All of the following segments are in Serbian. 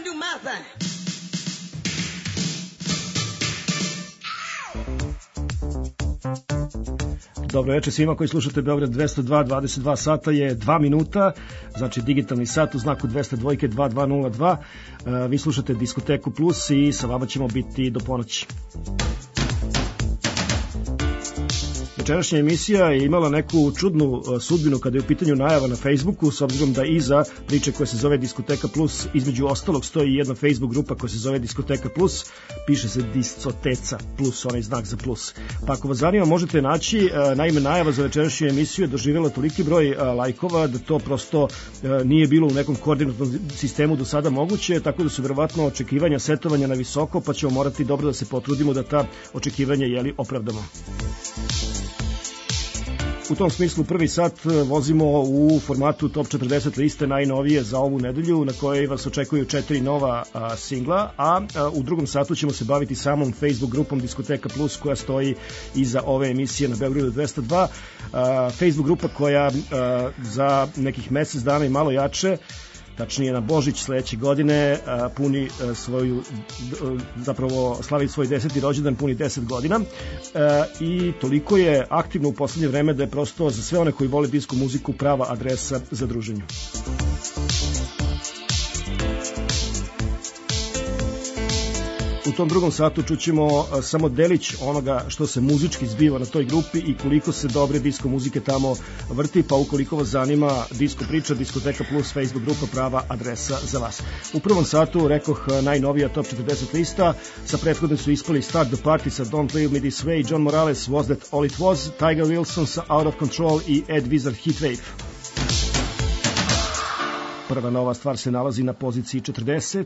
gonna do my thing. Dobro večer svima koji slušate Beograd 202, 22 sata je 2 minuta, znači digitalni sat u znaku 202 2202. Vi slušate Diskoteku Plus i sa vama ćemo biti do ponoći. Večerašnja emisija je imala neku čudnu sudbinu kada je u pitanju najava na Facebooku, s obzirom da iza priče koja se zove Diskoteka Plus, između ostalog stoji jedna Facebook grupa koja se zove Diskoteka Plus, piše se Discoteca Plus, onaj znak za plus. Pa ako vas zanima možete naći, naime najava za večerašnju emisiju je doživjela toliki broj lajkova da to prosto nije bilo u nekom koordinatnom sistemu do sada moguće, tako da su verovatno očekivanja setovanja na visoko, pa ćemo morati dobro da se potrudimo da ta očekivanja opravdamo. U tom smislu prvi sat vozimo u formatu Top 40 liste najnovije za ovu nedelju na kojoj vas očekuju 4 nova singla, a u drugom satu ćemo se baviti samom Facebook grupom Diskoteka Plus koja stoji iza ove emisije na Beogradu 202. Facebook grupa koja za nekih mesec dana i malo jače, tačnije na Božić sledeće godine, puni svoju, zapravo slavi svoj 10. rođendan, puni 10 godina i toliko je aktivno u poslednje vreme da je prosto za sve one koji vole disko muziku prava adresa za druženje. U tom drugom satu čućemo samo delić onoga što se muzički zbiva na toj grupi i koliko se dobre disko muzike tamo vrti, pa ukoliko vas zanima disko priča, Diskoteka Plus Facebook grupa prava adresa za vas. U prvom satu rekoh najnovija Top 40 lista, sa prethodnim su ispali Start the Party sa Don't Leave Me This Way, John Morales Was That All It Was, Tiger Wilson sa Out of Control i Ed Wizard Heatwave. Prva nova stvar se nalazi na poziciji 40.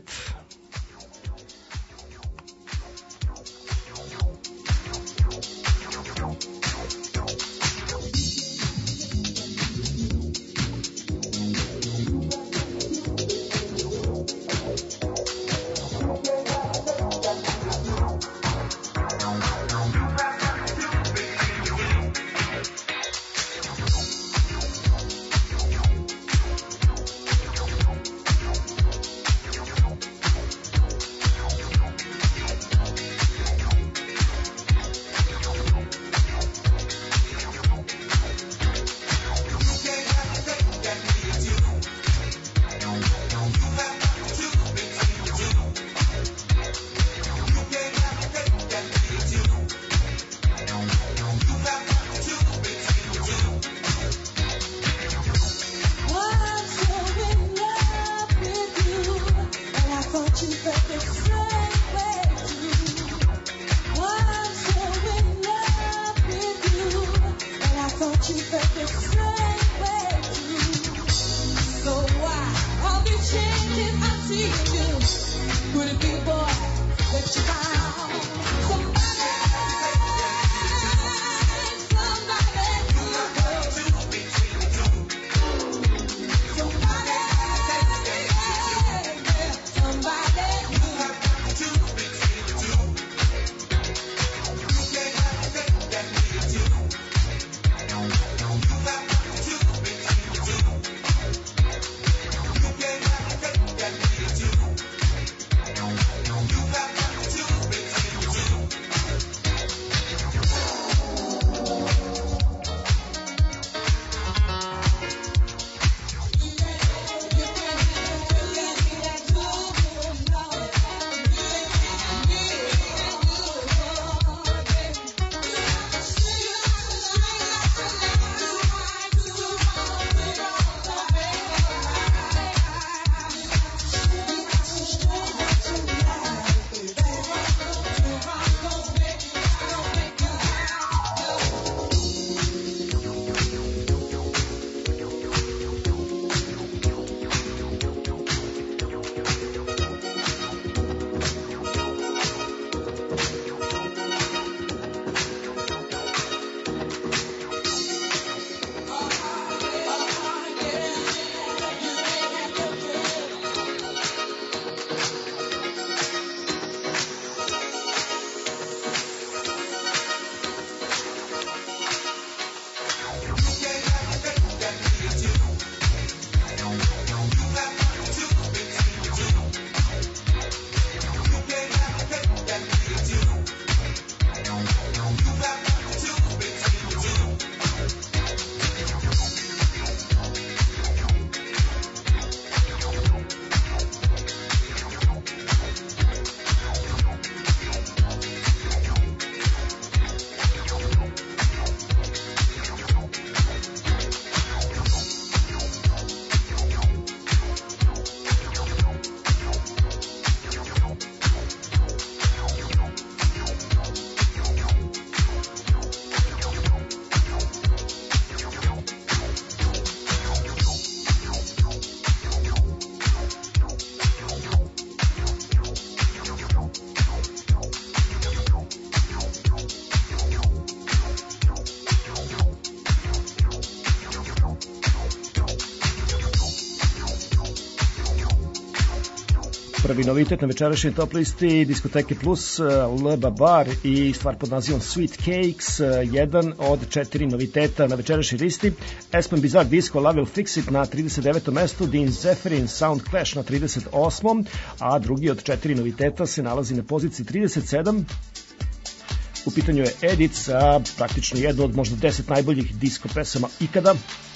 Prvi novitet na večerašnjoj top listi Diskoteke Plus, Le Babar i stvar pod nazivom Sweet Cakes, jedan od 4 noviteta na večerašnjoj listi. Aspen Bizarre Disco Love Will Fix It na 39. mestu, Dean Zephyrin Sound Clash na 38. A drugi od 4 noviteta se nalazi na poziciji 37. U pitanju je Edit sa praktično jedno od možda 10 najboljih disco pesama ikada.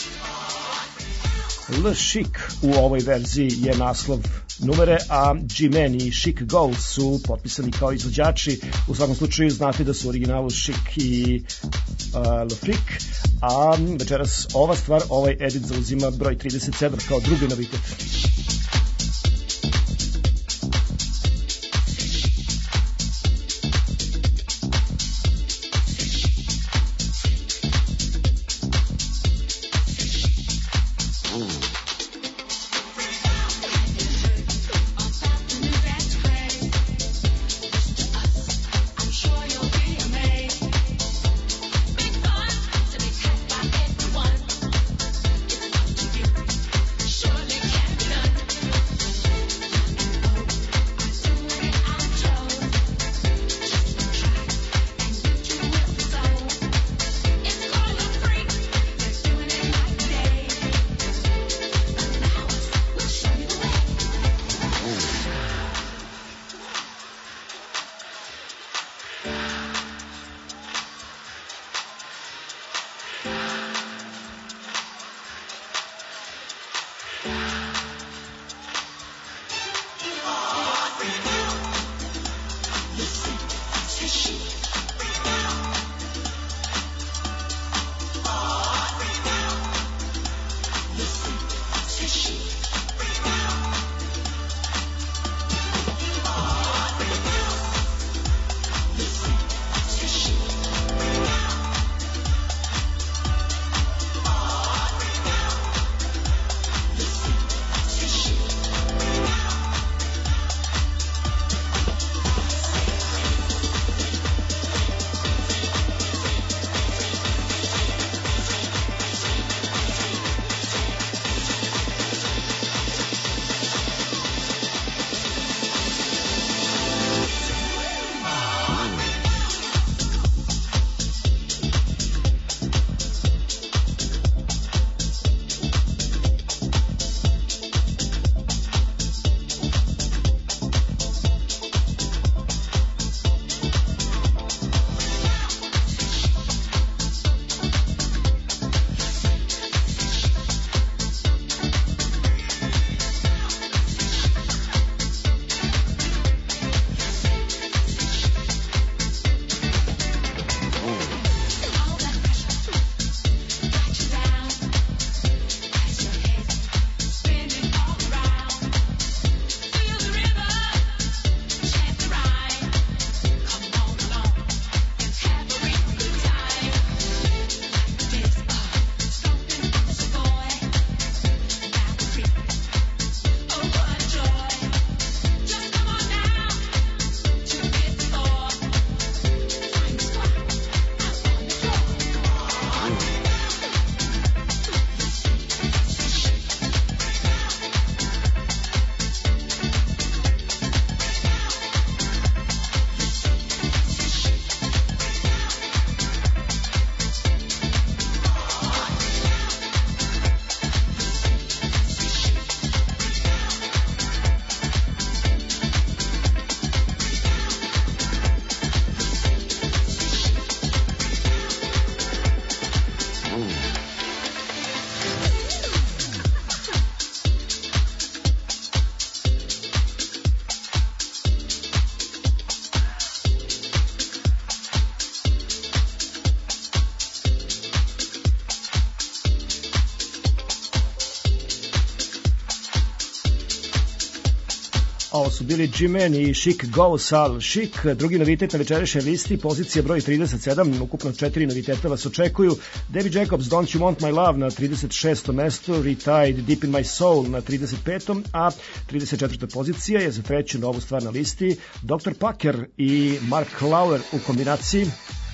Le Chic u ovoj verziji je naslov numere, a G-Man i Chic Gold su potpisani kao izvođači. U svakom slučaju znate da su originalu Chic i Le Freak, a večeras ova stvar, ovaj edit zauzima broj 37 kao drugi novitet. Ovo su bili G-Man i Chic Goes Al Chic. Drugi novitet na večerašnjoj listi, pozicija broj 37, ukupno 4 noviteta vas očekuju. Debbie Jacobs, Don't You Want My Love na 36. mestu, Retied, Deep In My Soul na 35. A 34. pozicija je za treću novu stvar na listi, Dr. Packer i Mark Lauer u kombinaciji.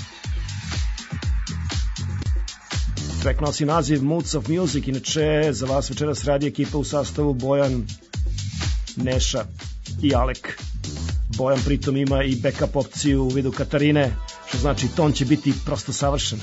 Track nosi naziv Moods of Music, inače za vas večeras radi ekipa u sastavu Bojan, Neša, i Alek. Bojan pritom ima i backup opciju u vidu Katarine, što znači ton će biti prosto savršen.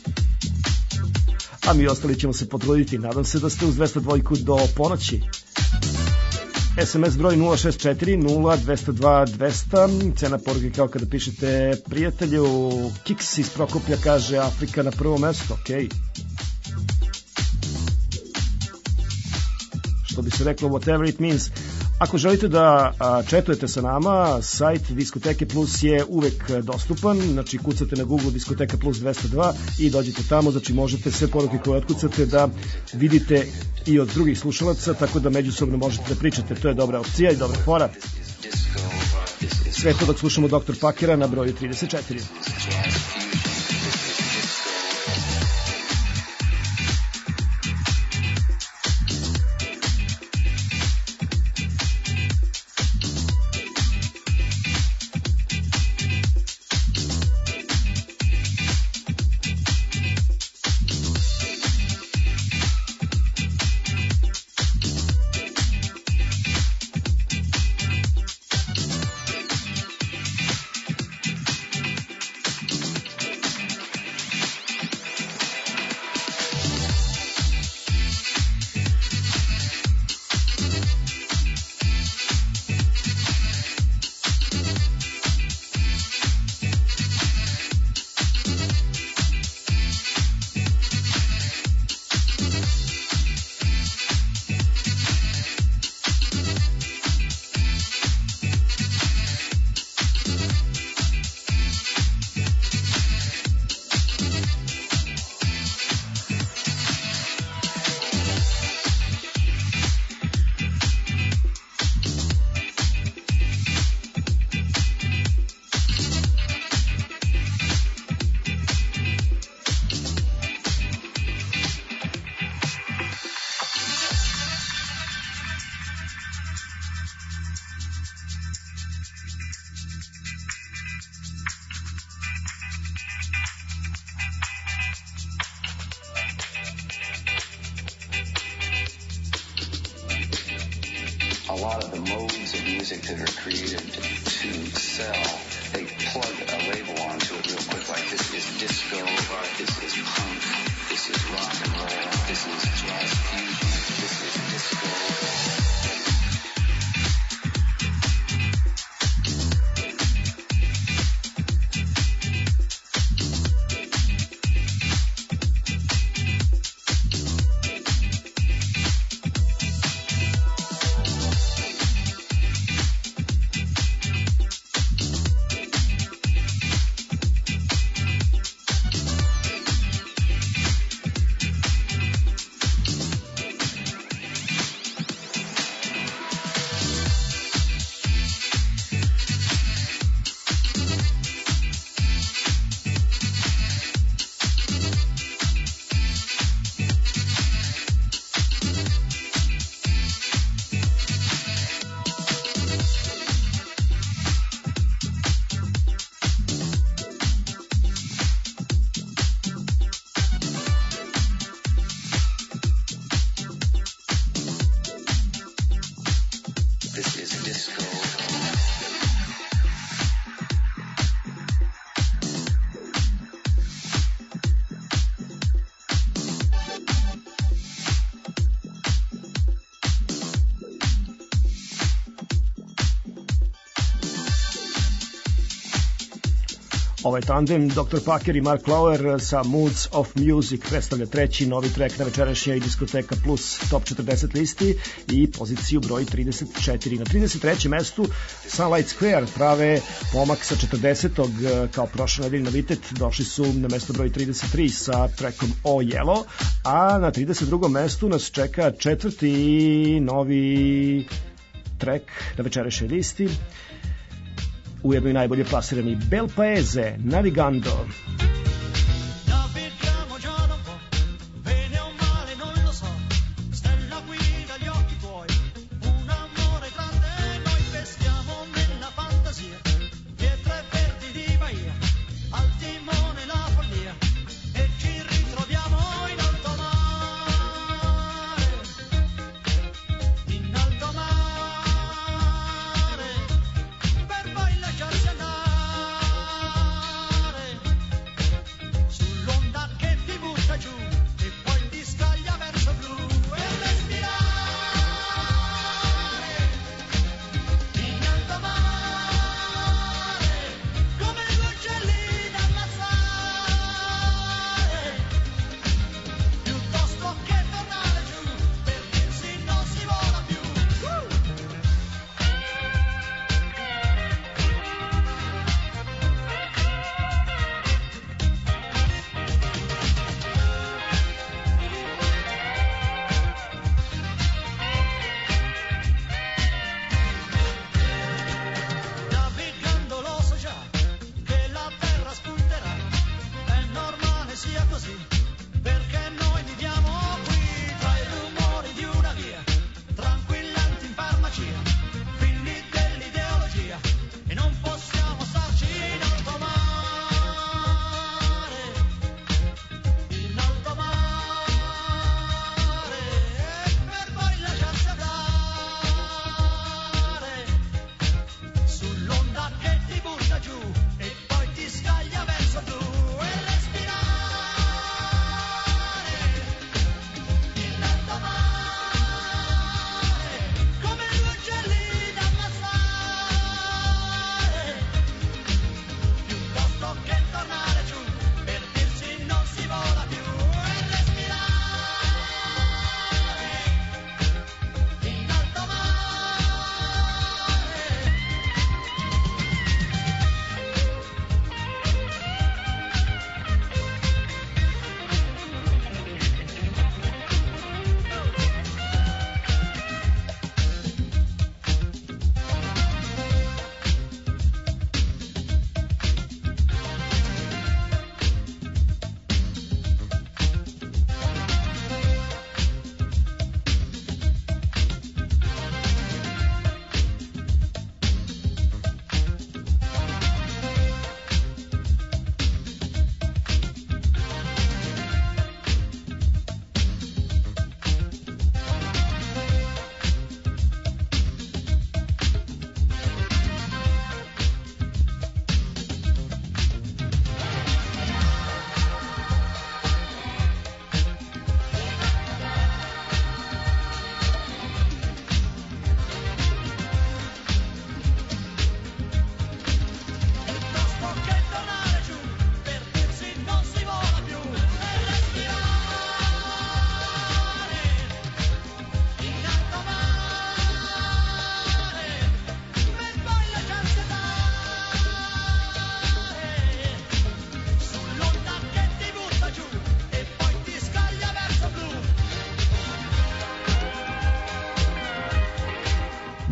A mi ostali ćemo se potruditi. Nadam se da ste uz 202 do ponoći. SMS broj 064 0202 200. Cena poruke kao kada pišete prijatelju. Kiks iz Prokoplja kaže Afrika na prvo mesto. Ok. Što bi se reklo whatever it means. Ako želite da četujete sa nama, sajt Diskoteke Plus je uvek dostupan, znači kucate na Google Diskoteka Plus 202 i dođete tamo, znači možete sve poruke koje otkucate da vidite i od drugih slušalaca, tako da međusobno možete da pričate, to je dobra opcija i dobra fora. Sve to dok slušamo Dr. Pakera na broju 34. Ovaj tandem Dr. Packer i Mark Lauer sa Moods of Music predstavlja treći novi trek na večerašnjoj Diskoteka Plus Top 40 listi i poziciju broj 34. Na 33. mestu Sunlight Square prave pomak sa 40. kao prošle nedelje novitet, došli su na mesto broj 33 sa trekom Oh Yellow, a na 32. mestu nas čeka četvrti novi trek na večerašnjoj listi, ujedno i najbolje plasirani Bel Paese, Navigando.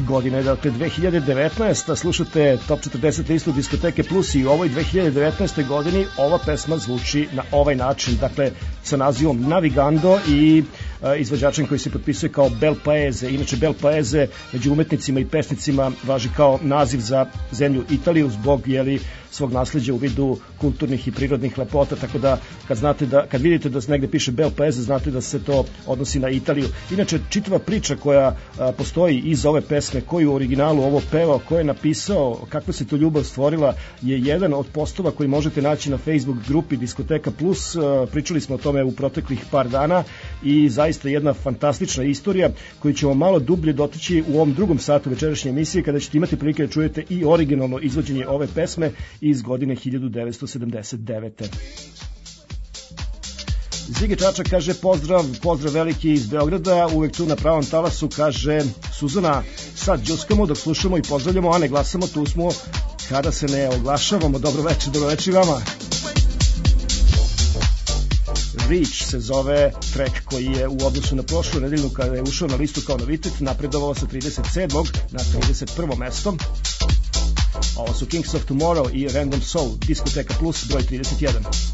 godine, dakle 2019. Slušate Top 40 listu Diskoteke Plus i u ovoj 2019. godini ova pesma zvuči na ovaj način, dakle sa nazivom Navigando i izvođačem koji se potpisuje kao Bel Paese. Inače Bel Paese među umetnicima i pesnicima važi kao naziv za zemlju Italiju zbog svog nasleđa u vidu kulturnih i prirodnih lepota, tako da kad vidite da se negde piše Bel Paese, znate da se to odnosi na Italiju. Inače, čitava priča koja postoji iza ove pesme, koji u originalu ovo pevao, ko je napisao, kakva se to ljubav stvorila, je jedan od postova koji možete naći na Facebook grupi Diskoteka Plus. Pričali smo o tome u proteklih par dana i zaista jedna fantastična istorija koju ćemo malo dublje dotići u ovom drugom satu večerašnje emisije, kada ćete imati prilike da čujete i originalno izvođenje ove pesme iz godine 1979. Zige Čačak kaže pozdrav veliki iz Beograda, uvek tu na pravom talasu, kaže Suzana, sad džuskamo dok slušamo i pozdravljamo, a ne glasamo, tu smo kada se ne oglašavamo. Dobro večer vama. Reach se zove track koji je u odnosu na prošlu nedeljnu kada je ušao na listu kao novitet, napredovao sa 37. na 31. mesto. Ovo su Kings of Tomorrow i Random Soul, Diskoteka Plus, broj 31.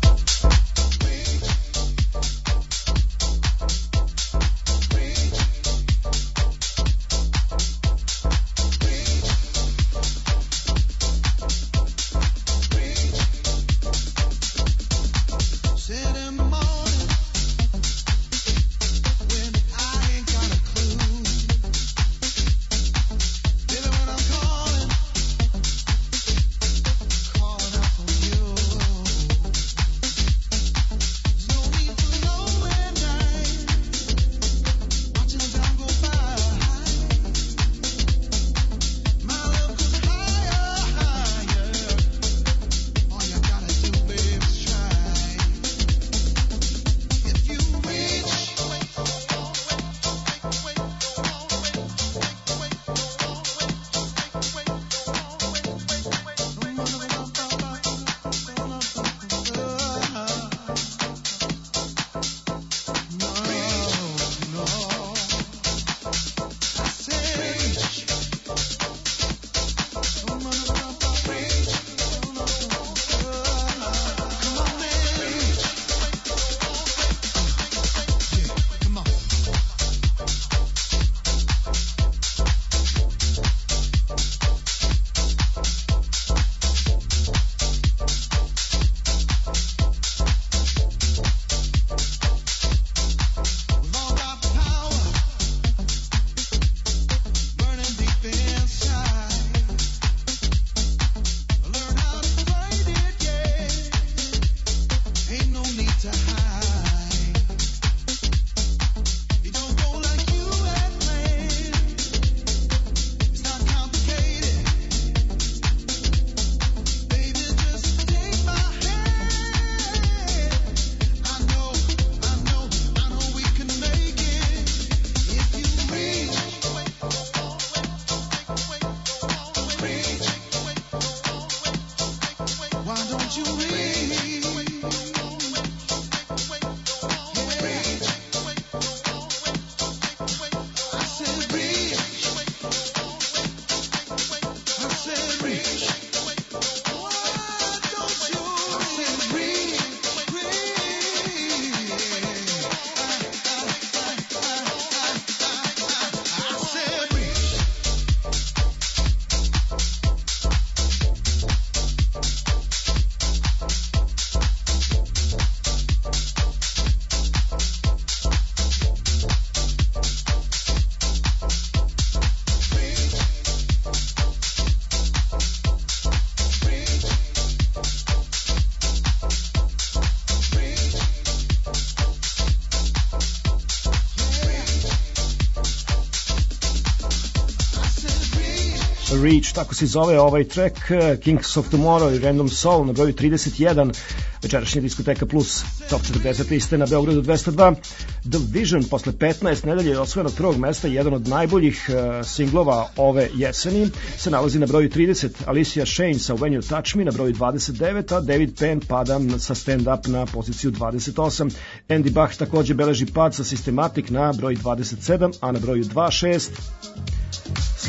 Reach, tako se zove ovaj track, Kings of Tomorrow i Random Soul na broju 31, večerašnja Diskoteka Plus, Top 40 liste na Beogradu 202. The Vision posle 15 nedelje osvojenog prvog mesta, jedan od najboljih singlova ove jeseni, se nalazi na broju 30. Alicia Shane sa When You Touch Me na broju 29, a David Penn pada sa Stand Up na poziciju 28. Andy Bach takođe beleži pad sa Systematic na broju 27, a na broju 26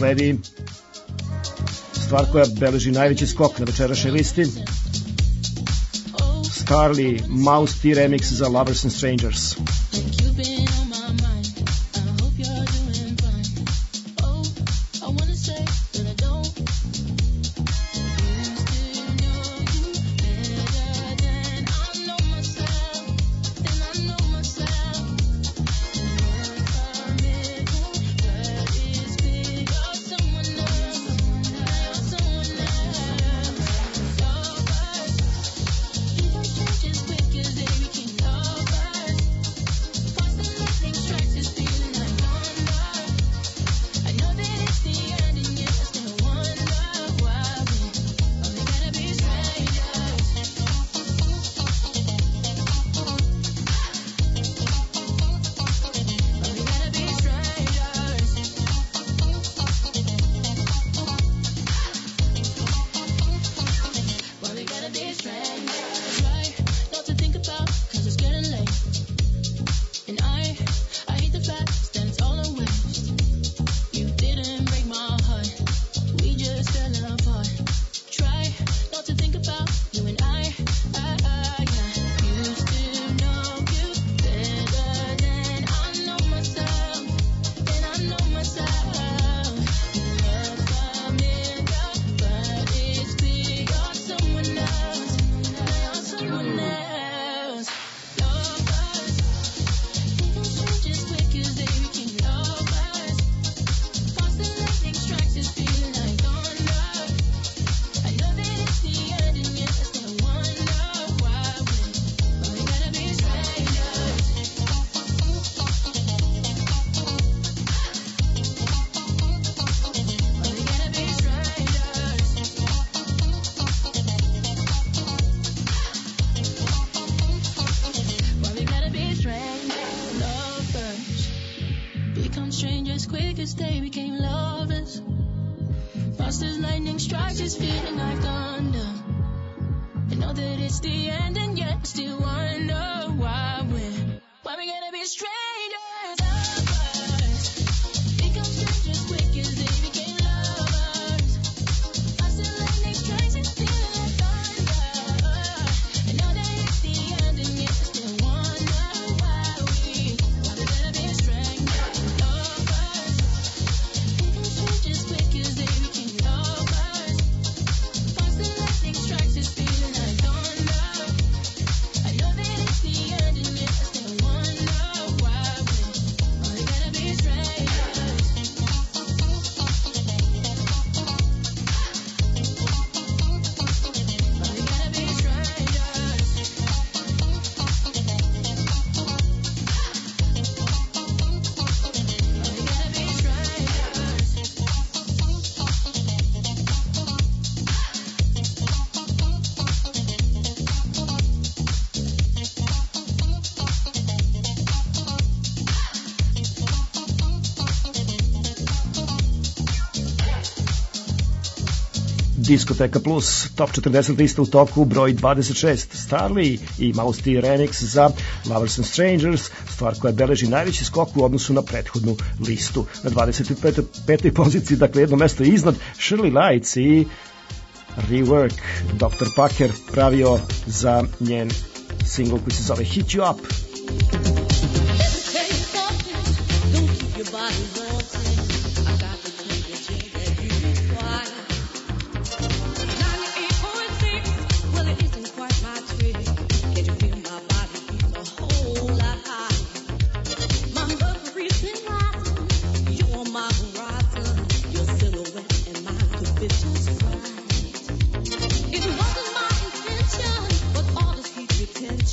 sledi stvar koja beleži najveći skok na večerašnjoj listi. Starly, Mouse T remix za Lovers and Strangers. Diskoteka Plus, top 40 lista u toku, broj 26, Starly i Mouse T remix za Lovers and Strangers, stvar koja beleži najveći skok u odnosu na prethodnu listu. Na 25. poziciji, dakle jedno mesto iznad, Shirley Lights i Rework, Dr. Packer pravio za njen single koji se zove Hit You Up.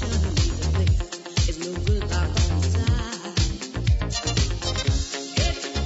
It's no good like on the side.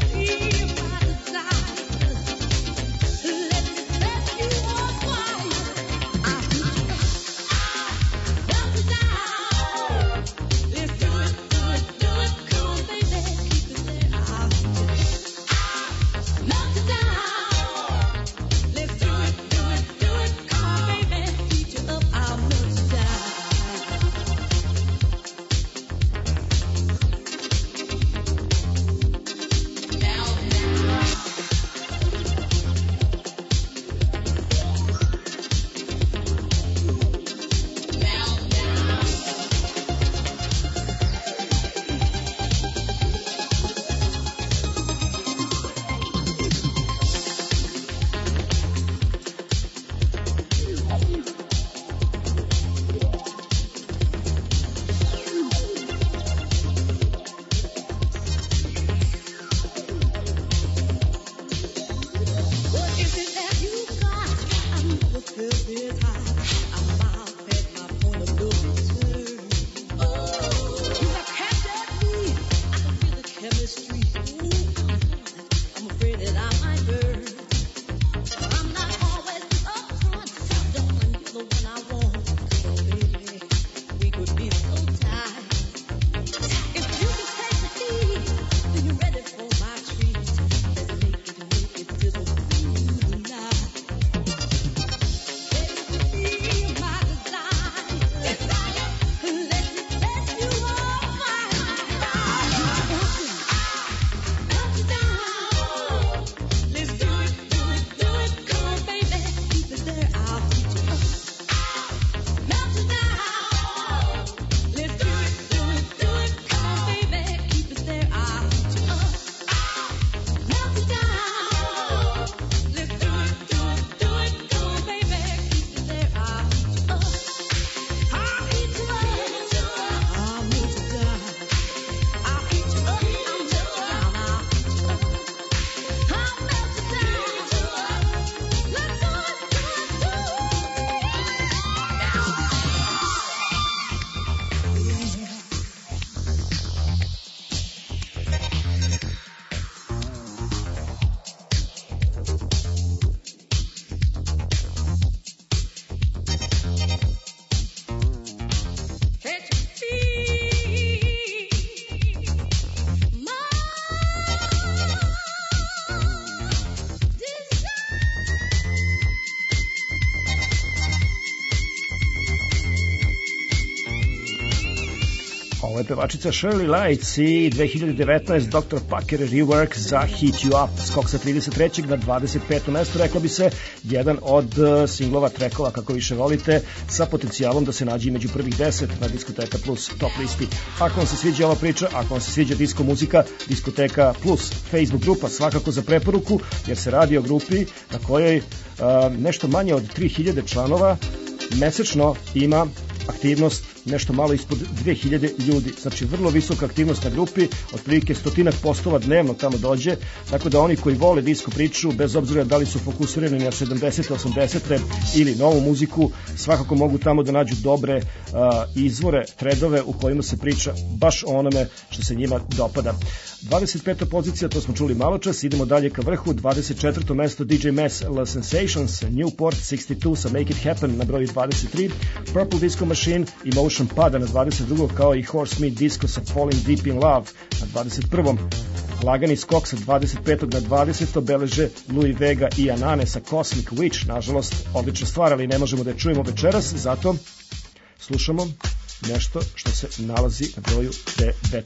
je pevačica Shirley Lights i 2019 Dr. Packer Rework za Hit You Up, skok sa 33. na 25. mesto, reklo bi se, jedan od singlova, trekova, kako više volite, sa potencijalom da se nađe među prvih 10 na Diskoteka Plus top listi. Ako vam se sviđa ova priča, ako vam se sviđa disco muzika, Diskoteka Plus Facebook grupa svakako za preporuku, jer se radi o grupi na kojoj nešto manje od 3000 članova mesečno ima aktivnost nešto malo ispod 2000 ljudi, znači vrlo visoka aktivnost na grupi, otprilike 100 postova dnevno tamo dođe, tako da oni koji vole disco priču, bez obzira da li su fokusirani na 70. 80. ili novu muziku, svakako mogu tamo da nađu dobre izvore, threadove u kojima se priča baš o onome što se njima dopada. 25. pozicija, to smo čuli malo čas, idemo dalje ka vrhu, 24. mesto DJ Mass La Sensations, Newport 62 sa Make It Happen na broju 23, Purple Disco Machine i Motion pada na 22. kao i Horse Meat Disco sa Falling Deep in Love na 21. Lagani skok sa 25. na 20. beleže Louis Vega i Anane sa Cosmic Witch, nažalost odlična stvar, ali ne možemo da je čujemo večeras, zato slušamo nešto što se nalazi na broju 19.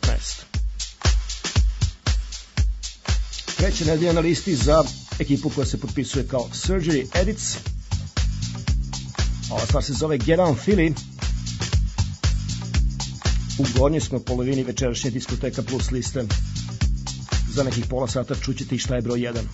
Treća nedelja na listi za ekipu koja se potpisuje kao Surgery Edits. Ova stvar se zove Get On Philly. U gornjoj smo polovini večerašnje Diskoteka Plus liste. Za nekih pola sata čućete i šta je broj 1.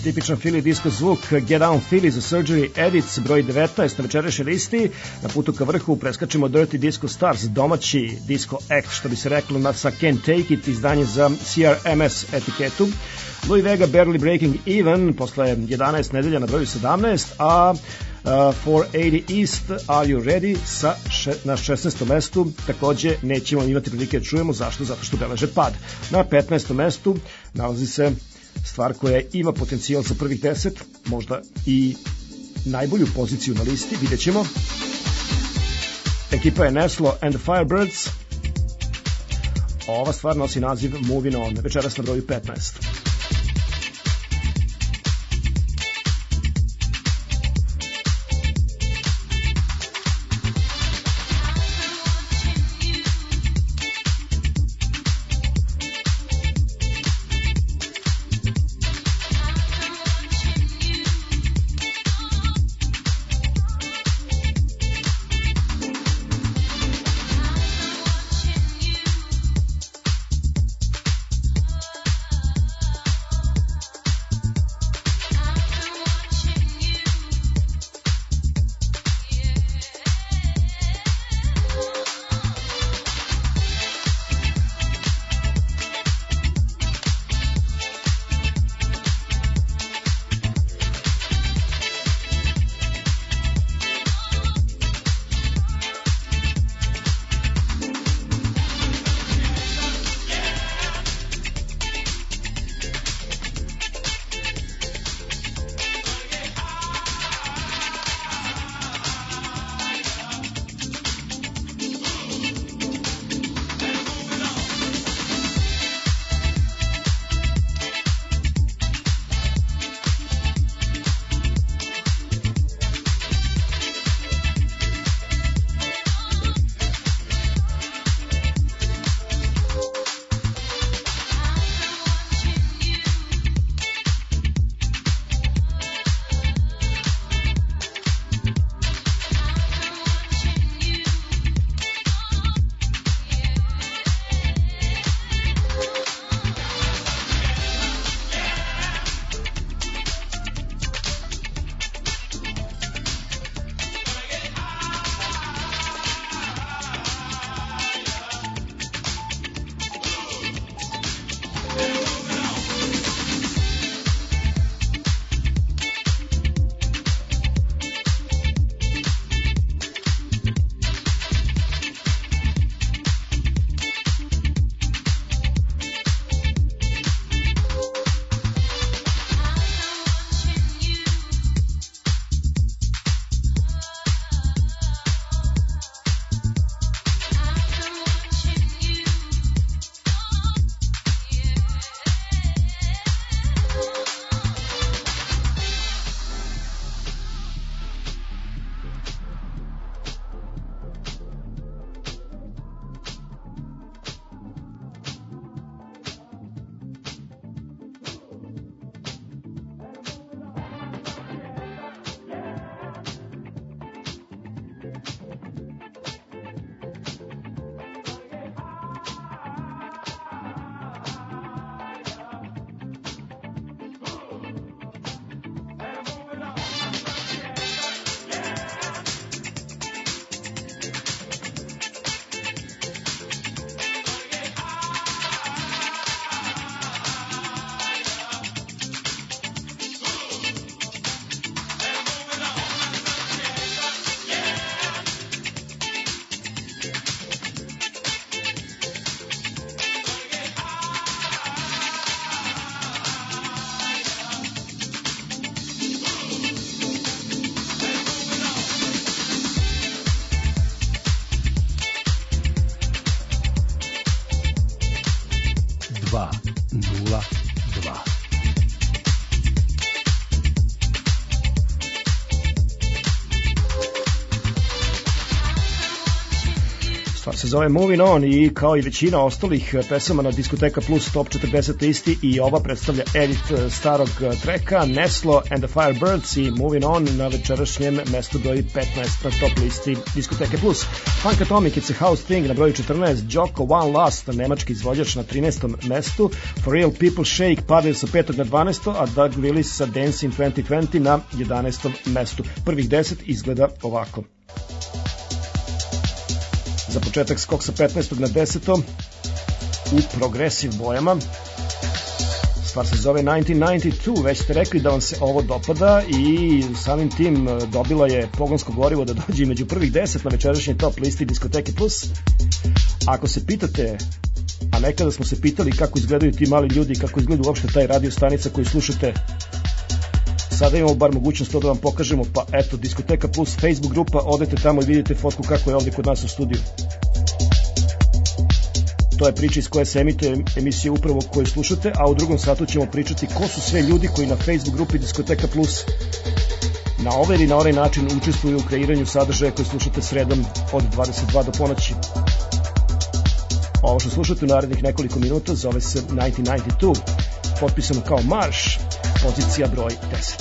tipičan Philly disco zvuk, Get Down Philly za Surgery Edits, broj 19 na večerašnjoj listi. Na putu ka vrhu preskačemo Dirty Disco Stars, domaći disco act, što bi se reklo sa Can't Take It, izdanje za CRMS etiketu. Louis Vega, Barely Breaking Even, posle 11 nedelja na broju 17, a 480 East, Are You Ready, na 16. mestu, takođe nećemo imati prilike da čujemo. Zašto? Zato što beleže pad. Na 15. mestu nalazi se stvar koja ima potencijal za prvih 10, možda i najbolju poziciju na listi, vidjet ćemo. Ekipa je Neslo and the Firebirds. Ova stvar nosi naziv Moving On, večeras na broju 15. Stvar se zove Moving On i kao i većina ostalih pesama na Diskoteka Plus Top 40 listi i ova predstavlja edit starog treka Neslo and the Firebirds i Moving On na večerašnjem mestu broj 15 na top listi Diskoteke Plus. Funk Atomic, It's a House Thing na broju 14, Joko One Last, nemački izvođač na 13. mestu, For Real People Shake padaju sa 5. na 12. a Doug Willis sa Dancing 2020 na 11. mestu. Prvih 10 izgleda ovako. Za početak skok sa 15. na 10. u progresiv bojama. Stvar se zove 1992, već ste rekli da vam se ovo dopada i samim tim dobila je pogonsko gorivo da dođe među prvih 10 na večerašnjoj top listi Diskoteke Plus. Ako se pitate, a nekada smo se pitali kako izgledaju ti mali ljudi i kako izgleda uopšte taj radio stanica koju slušate, sada imamo bar mogućnost to da vam pokažemo, pa eto, Diskoteka Plus Facebook grupa, odete tamo i vidite fotku kako je ovdje kod nas u studiju. To je priča iz koje se emituje emisija upravo koju slušate, a u drugom satu ćemo pričati ko su sve ljudi koji na Facebook grupi Diskoteka Plus na ovaj ili na onaj način učestvuju u kreiranju sadržaja koji slušate sredom od 22 do ponoći. Ovo što slušate u narednih nekoliko minuta zove se 1992, potpisano kao Marš, pozicija broj 10.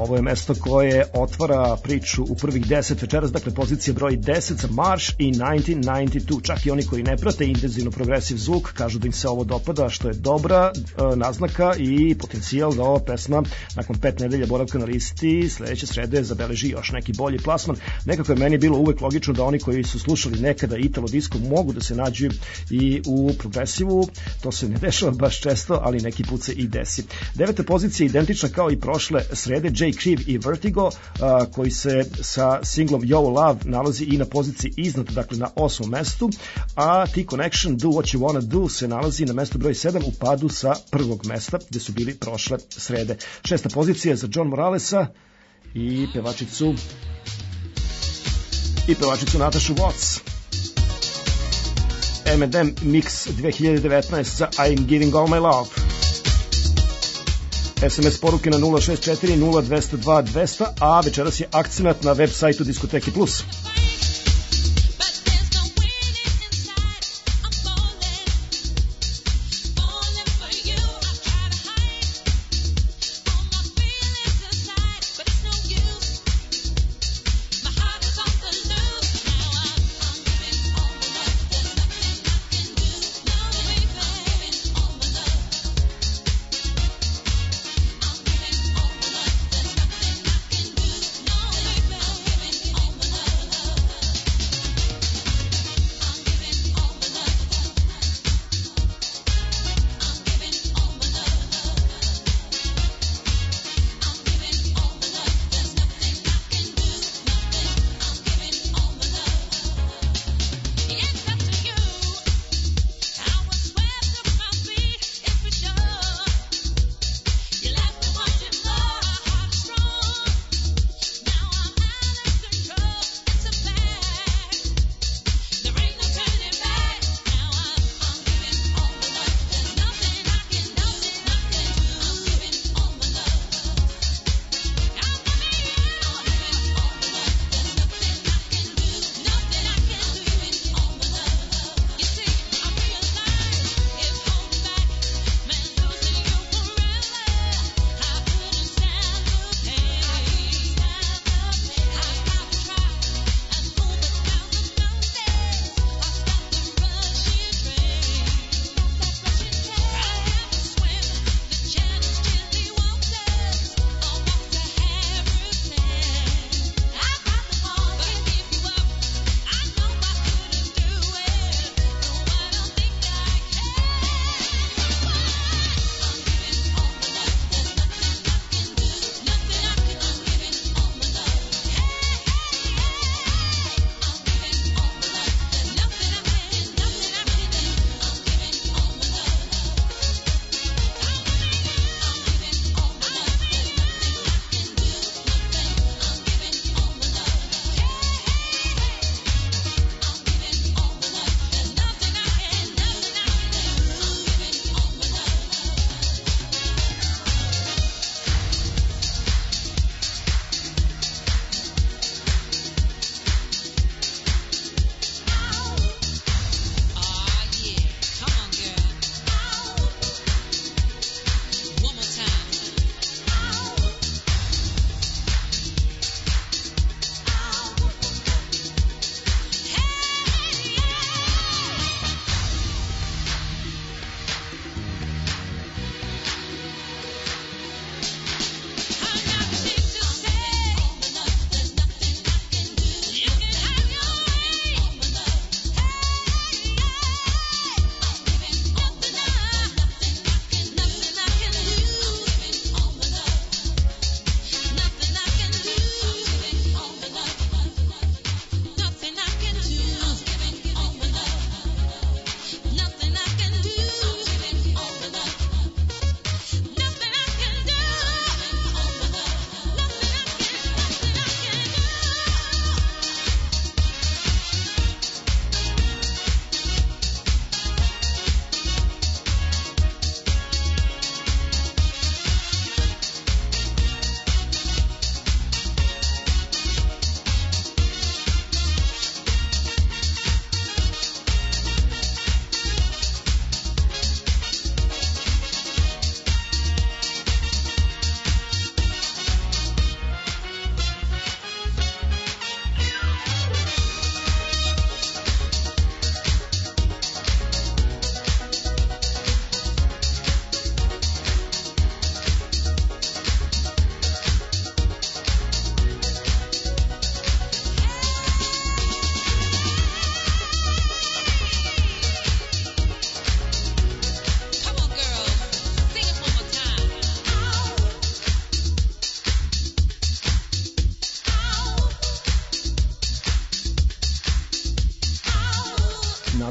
Ovo je mesto koje otvara priču u prvih 10 večeras, dakle pozicija broj 10 za March i 1992. Čak i oni koji ne prate intenzivno progresiv zvuk kažu da im se ovo dopada, što je dobra naznaka i potencijal da ova pesma nakon 5 nedelja boravka na listi sledeće srede zabeleži još neki bolji plasman. Nekako je meni bilo uvek logično da oni koji su slušali nekada Italo disco mogu da se nađu i u progresivu. To se ne dešava baš često, ali neki put se i desi. 9. pozicija identična kao i prošle srede, Jay Creve i Vertigo, koji se sa singlom Yo Love nalazi i na poziciji iznad, dakle na 8. mestu, a T-Connection Do What You Wanna Do se nalazi na mestu broj 7 u padu sa 1. mesta gde su bili prošle srede. 6. pozicija za John Moralesa i pevačicu Natašu Watts. M&M Mix 2019 za I'm Giving All My Love. SMS poruke na 064 0202 200, a večeras je akcenat na web sajtu Diskoteke Plus.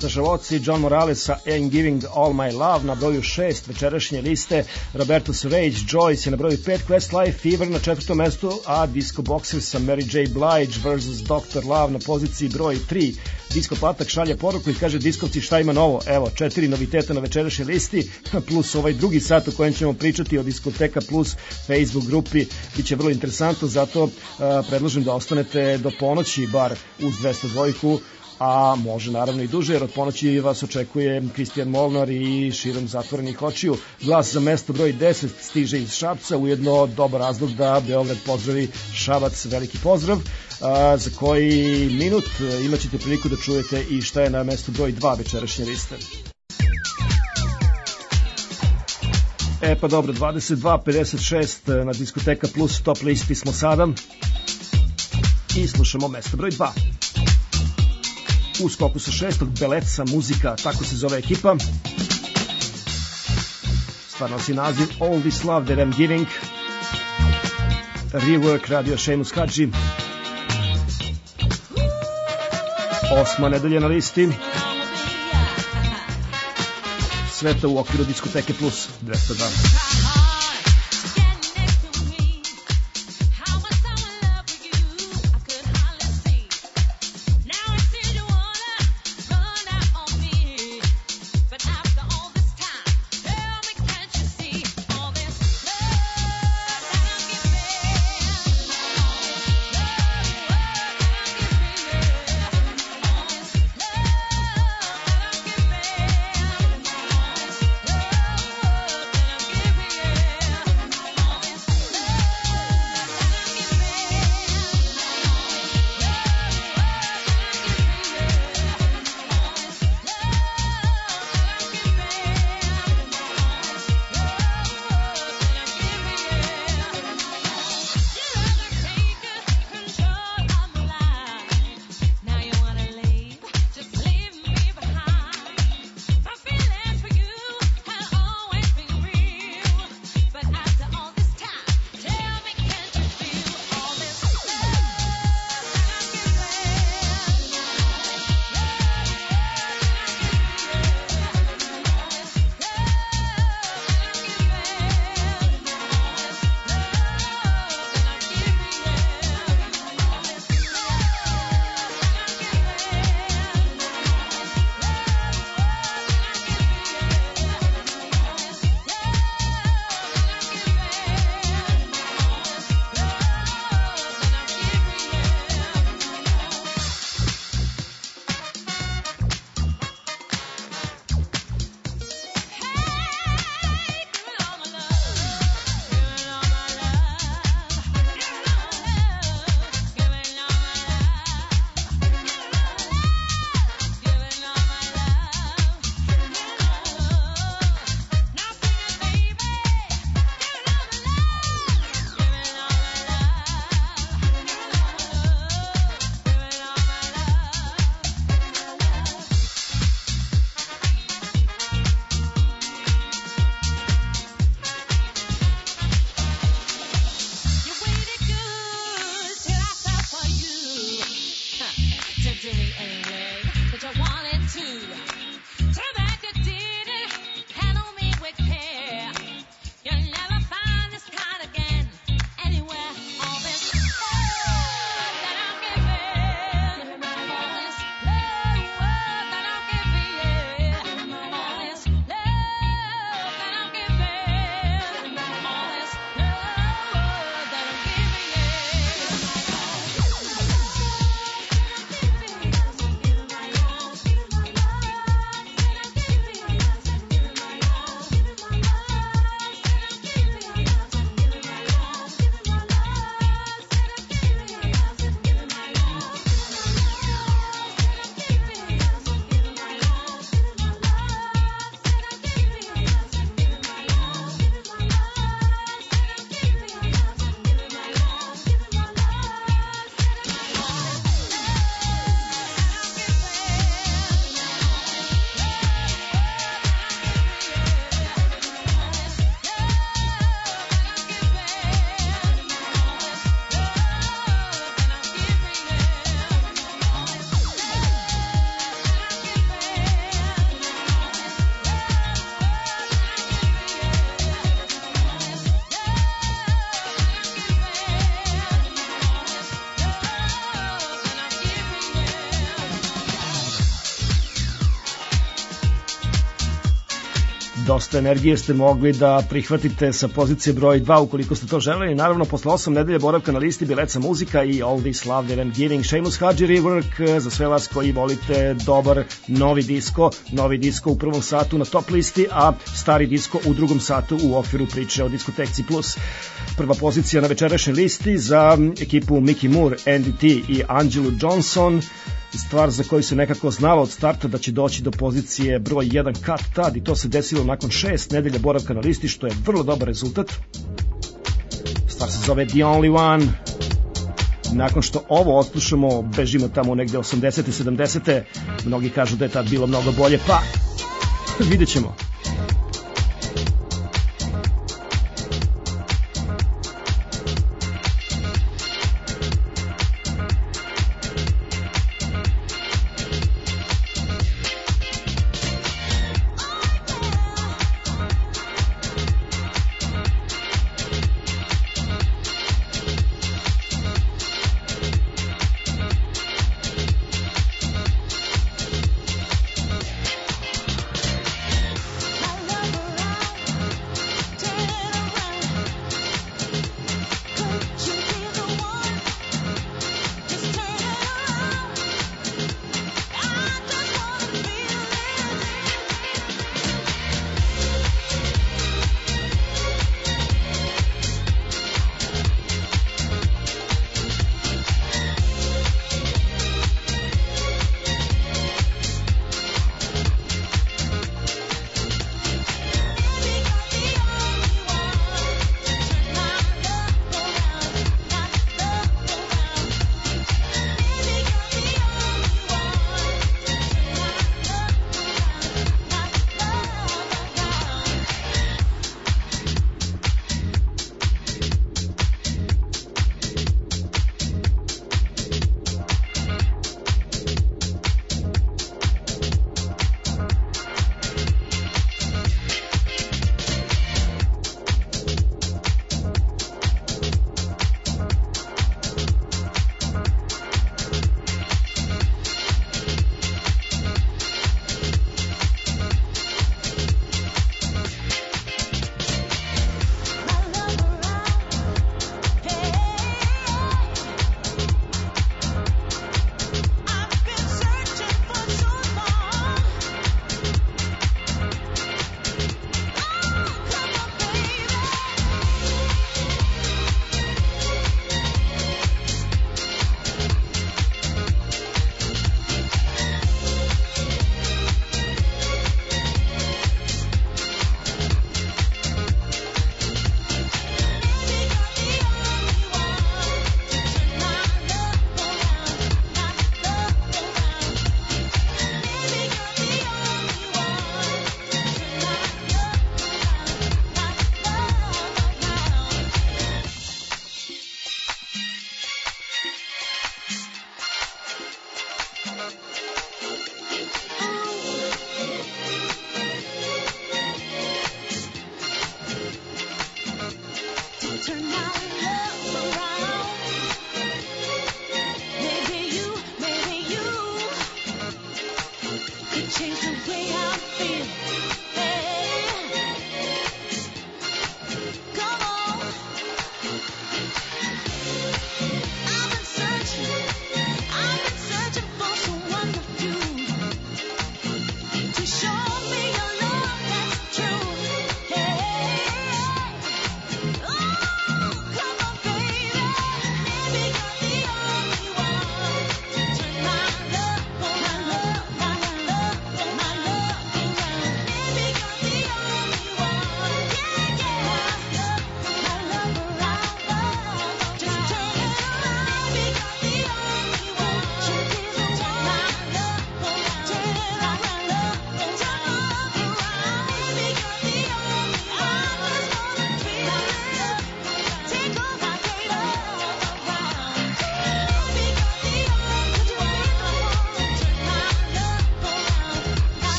Nataša Watts i John Morales sa I'm Giving All My Love na broju 6 večerašnje liste. Roberto Savage, Joyce je na broju 5, Westlife Fever na 4. mestu, a Disco Boxer sa Mary J. Blige vs. Dr. Love na poziciji broj 3. Disco Patak šalje poruku i kaže: diskovci, šta ima novo? Evo, 4 noviteta na večerašnjoj listi, plus ovaj drugi sat u kojem ćemo pričati o Diskoteka Plus Facebook grupi. Biće vrlo interesantno, zato predlažem da ostanete do ponoći bar uz 202, a može naravno i duže, jer od ponoći vas očekuje Kristijan Molnar i Širom zatvorenih očiju. Glas za mesto broj 10 stiže iz Šapca, ujedno dobar razlog da Beograd pozdravi Šabac, veliki pozdrav. Za koji minut imat ćete priliku da čujete i šta je na mestu broj 2 večerašnje liste. Pa dobro, 22.56 na Diskoteka Plus top listi smo sada i slušamo mesto broj 2. U skoku sa 6. Beleca muzika, tako se zove ekipa. Stvarno si naziv All This Love That I'm Giving. Rework radio Seamus Hadži. 8. nedelja na listi. Sve to u okviru Diskoteke Plus 202. Yeah. dosta energije ste mogli da prihvatite sa pozicije broj 2 ukoliko ste to želeli. Naravno, posle 8 nedelje boravka na listi Bileca muzika i All This Love That I'm Giving, Seamus Haji Rework, za sve vas koji volite dobar novi disko u prvom satu na top listi, a stari disko u drugom satu u okviru priče o diskotekci plus. Prva pozicija na večerašnjoj listi za ekipu Mickey Moore, Andy T i Angelu Johnson, stvar za koju se nekako znalo od starta da će doći do pozicije broj 1 kad tad, i to se desilo nakon 6 nedelja boravka na listi, što je vrlo dobar rezultat. Stvar se zove The Only One. Nakon što ovo odslušamo, bežimo tamo negde 80. 70. Mnogi kažu da je tad bilo mnogo bolje, pa vidjet ćemo.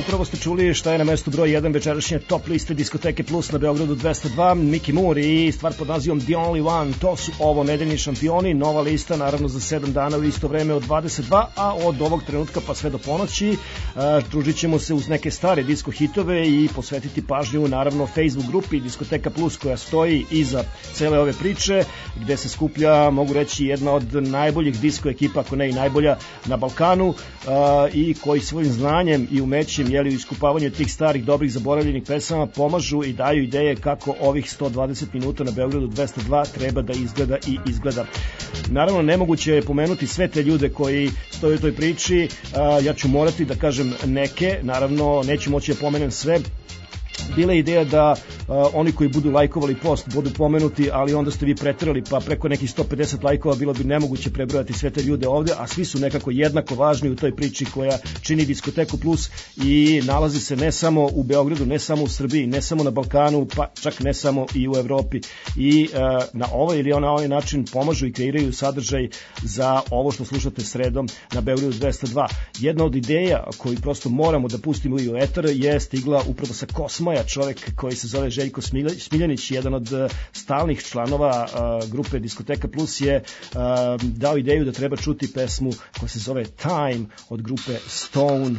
upravo ste čuli šta je na mestu broj 1 večerašnje top liste Diskoteke Plus na Beogradu 202, Mickey Moore i stvar pod nazivom The Only One, to su ovo nedeljni šampioni, nova lista naravno za 7 dana u isto vreme od 22, a od ovog trenutka pa sve do ponoći družit ćemo se uz neke stare disko hitove i posvetiti pažnju naravno Facebook grupi Diskoteka Plus koja stoji iza cele ove priče, gde se skuplja, mogu reći, jedna od najboljih disko ekipa, ako ne i najbolja na Balkanu, i koji svojim znanjem i umećem u iskupavanju tih starih, dobrih, zaboravljenih pesama pomažu i daju ideje kako ovih 120 minuta na Beogradu 202 treba da izgleda i izgleda. Naravno, nemoguće je pomenuti sve te ljude koji stoje u toj priči, ja ću morati da kažem neke, naravno neću moći da pomenem sve. Bila je ideja da oni koji budu lajkovali post budu pomenuti, ali onda ste vi preterali, pa preko nekih 150 lajkova bilo bi nemoguće prebrojati sve te ljude ovde, a svi su nekako jednako važni u toj priči koja čini Diskoteku Plus i nalazi se ne samo u Beogradu, ne samo u Srbiji, ne samo na Balkanu, pa čak ne samo i u Evropi. I na ovaj ili na ovaj način pomažu i kreiraju sadržaj za ovo što slušate sredom na Beogradu 202. Jedna od ideja koju prosto moramo da pustimo i u etar je stigla upravo sa Kosmaja, čovek koji se zove Željko Smiljanić, jedan od stalnih članova grupe Diskoteka Plus, je dao ideju da treba čuti pesmu koja se zove Time od grupe Stone.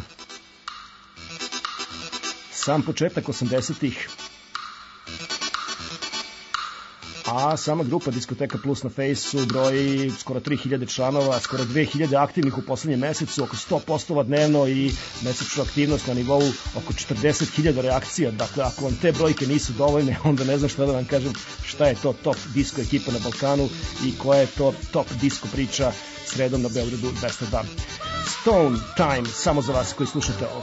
Sam početak 80-ih. A sama grupa Diskoteka Plus na Fejsu broji skoro 3000 članova, skoro 2000 aktivnih u poslednjem mesecu, oko 100 postova dnevno i mesečnu aktivnost na nivou oko 40.000 reakcija. Dakle, ako vam te brojke nisu dovoljne, onda ne znam šta da vam kažem, šta je to top disko ekipa na Balkanu i koja je to top disko priča sredom na Beogradu 202. Stone Time, samo za vas koji slušate ovo.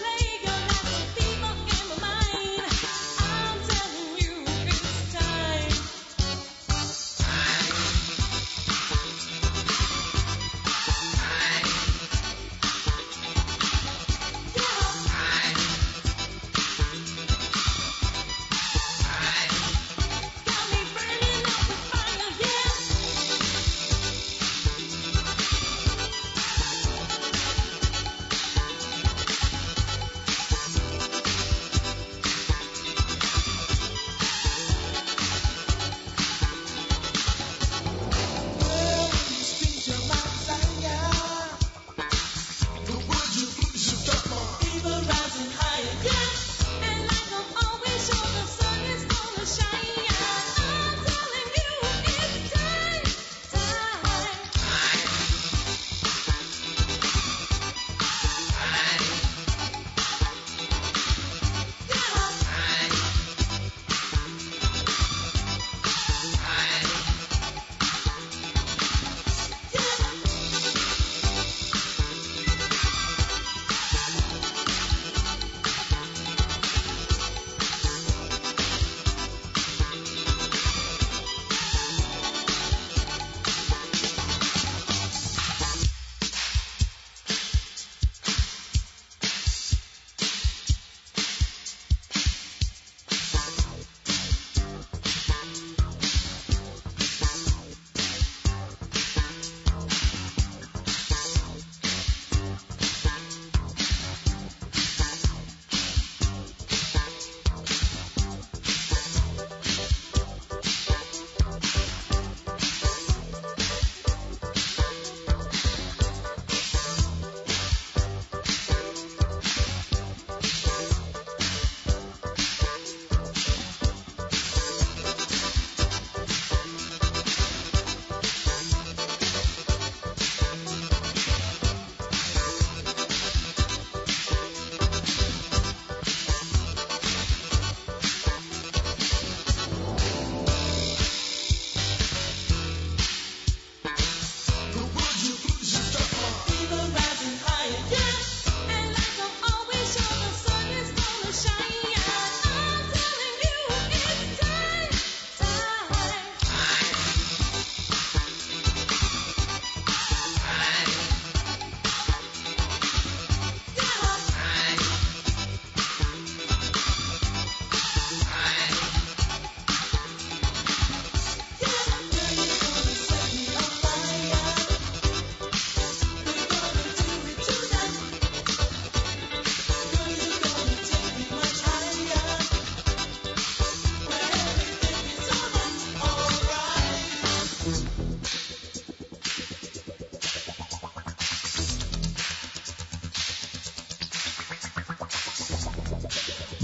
Time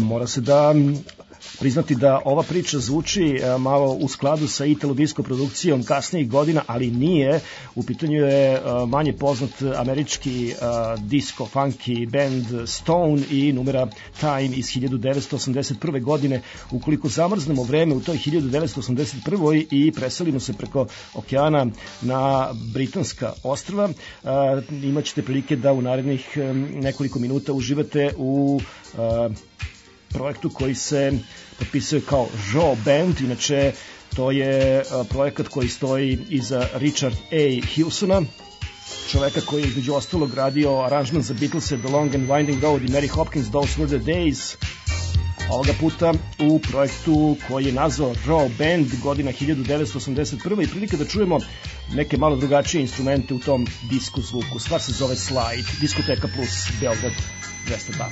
mora se da priznati da ova priča zvuči malo u skladu sa italo-disko produkcijom kasnijih godina, ali nije. U pitanju je manje poznat američki disco funky band Stone i numera Time iz 1981. godine. Ukoliko zamrznemo vreme u toj 1981. i preselimo se preko okeana na Britanska ostrva, imat ćete prilike da u narednih nekoliko minuta uživate u projektu koji se potpisuje kao Joe Band. Inače, to je projekat koji stoji iza Richard A. Hewsona, čoveka koji je između ostalog radio aranžman za Beatlese, The Long and Winding Road i Mary Hopkins, Those Were the Days. Ovoga puta u projektu koji je nazvao Joe Band, godina 1981. i prilike da čujemo neke malo drugačije instrumente u tom disku zvuku. Stvar se zove Slide, diskoteka plus Beograd 202.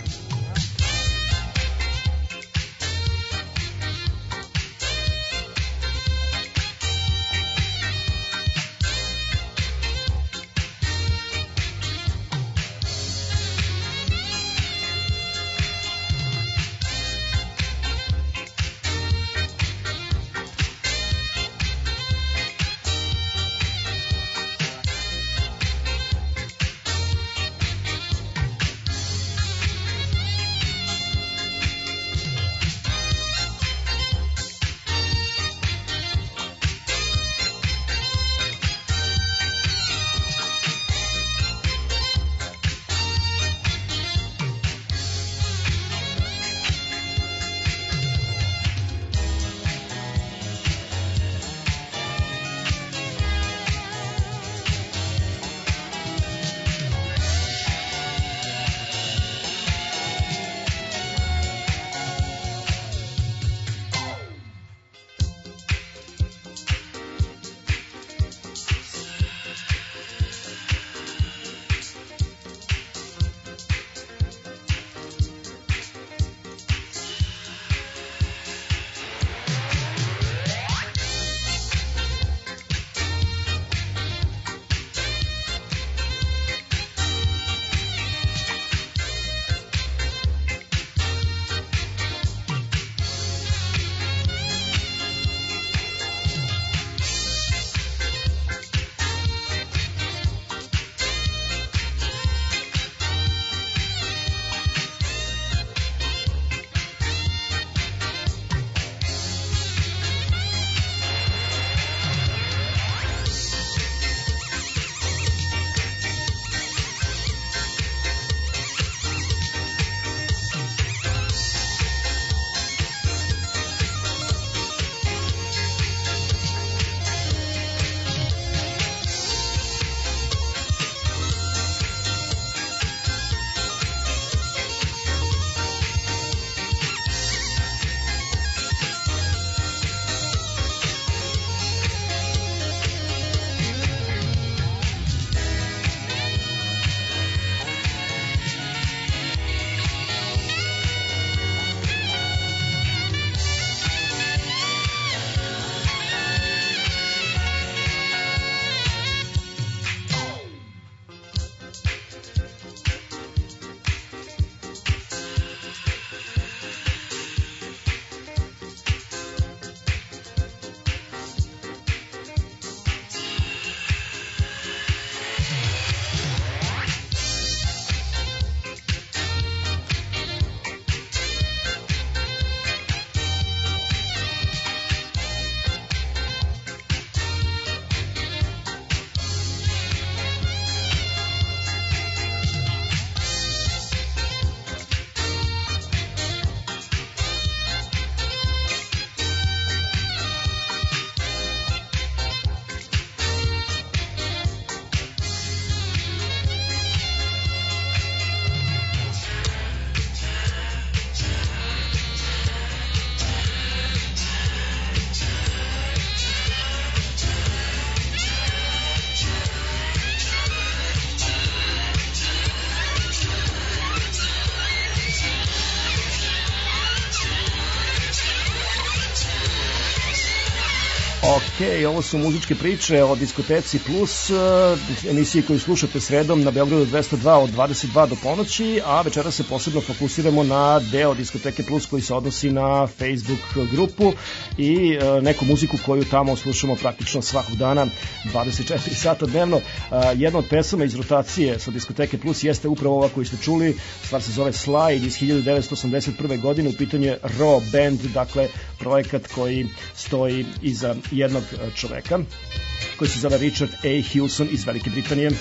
Ok, ovo su muzičke priče o Diskoteci Plus, emisiji koju slušate sredom na Beogradu 202 od 22 do ponoći, a večera se posebno fokusiramo na deo Diskoteke Plus koji se odnosi na Facebook grupu i neku muziku koju tamo slušamo praktično svakog dana 24 sata dnevno. Jedna od pesama iz rotacije sa Diskoteke Plus jeste upravo ova koju ste čuli, stvar se zove Slide iz 1981. godine, u pitanju je Raw Band, dakle projekat koji stoji iza jednog čoveka koji se zove Richard A. Hewson iz Velike Britanije.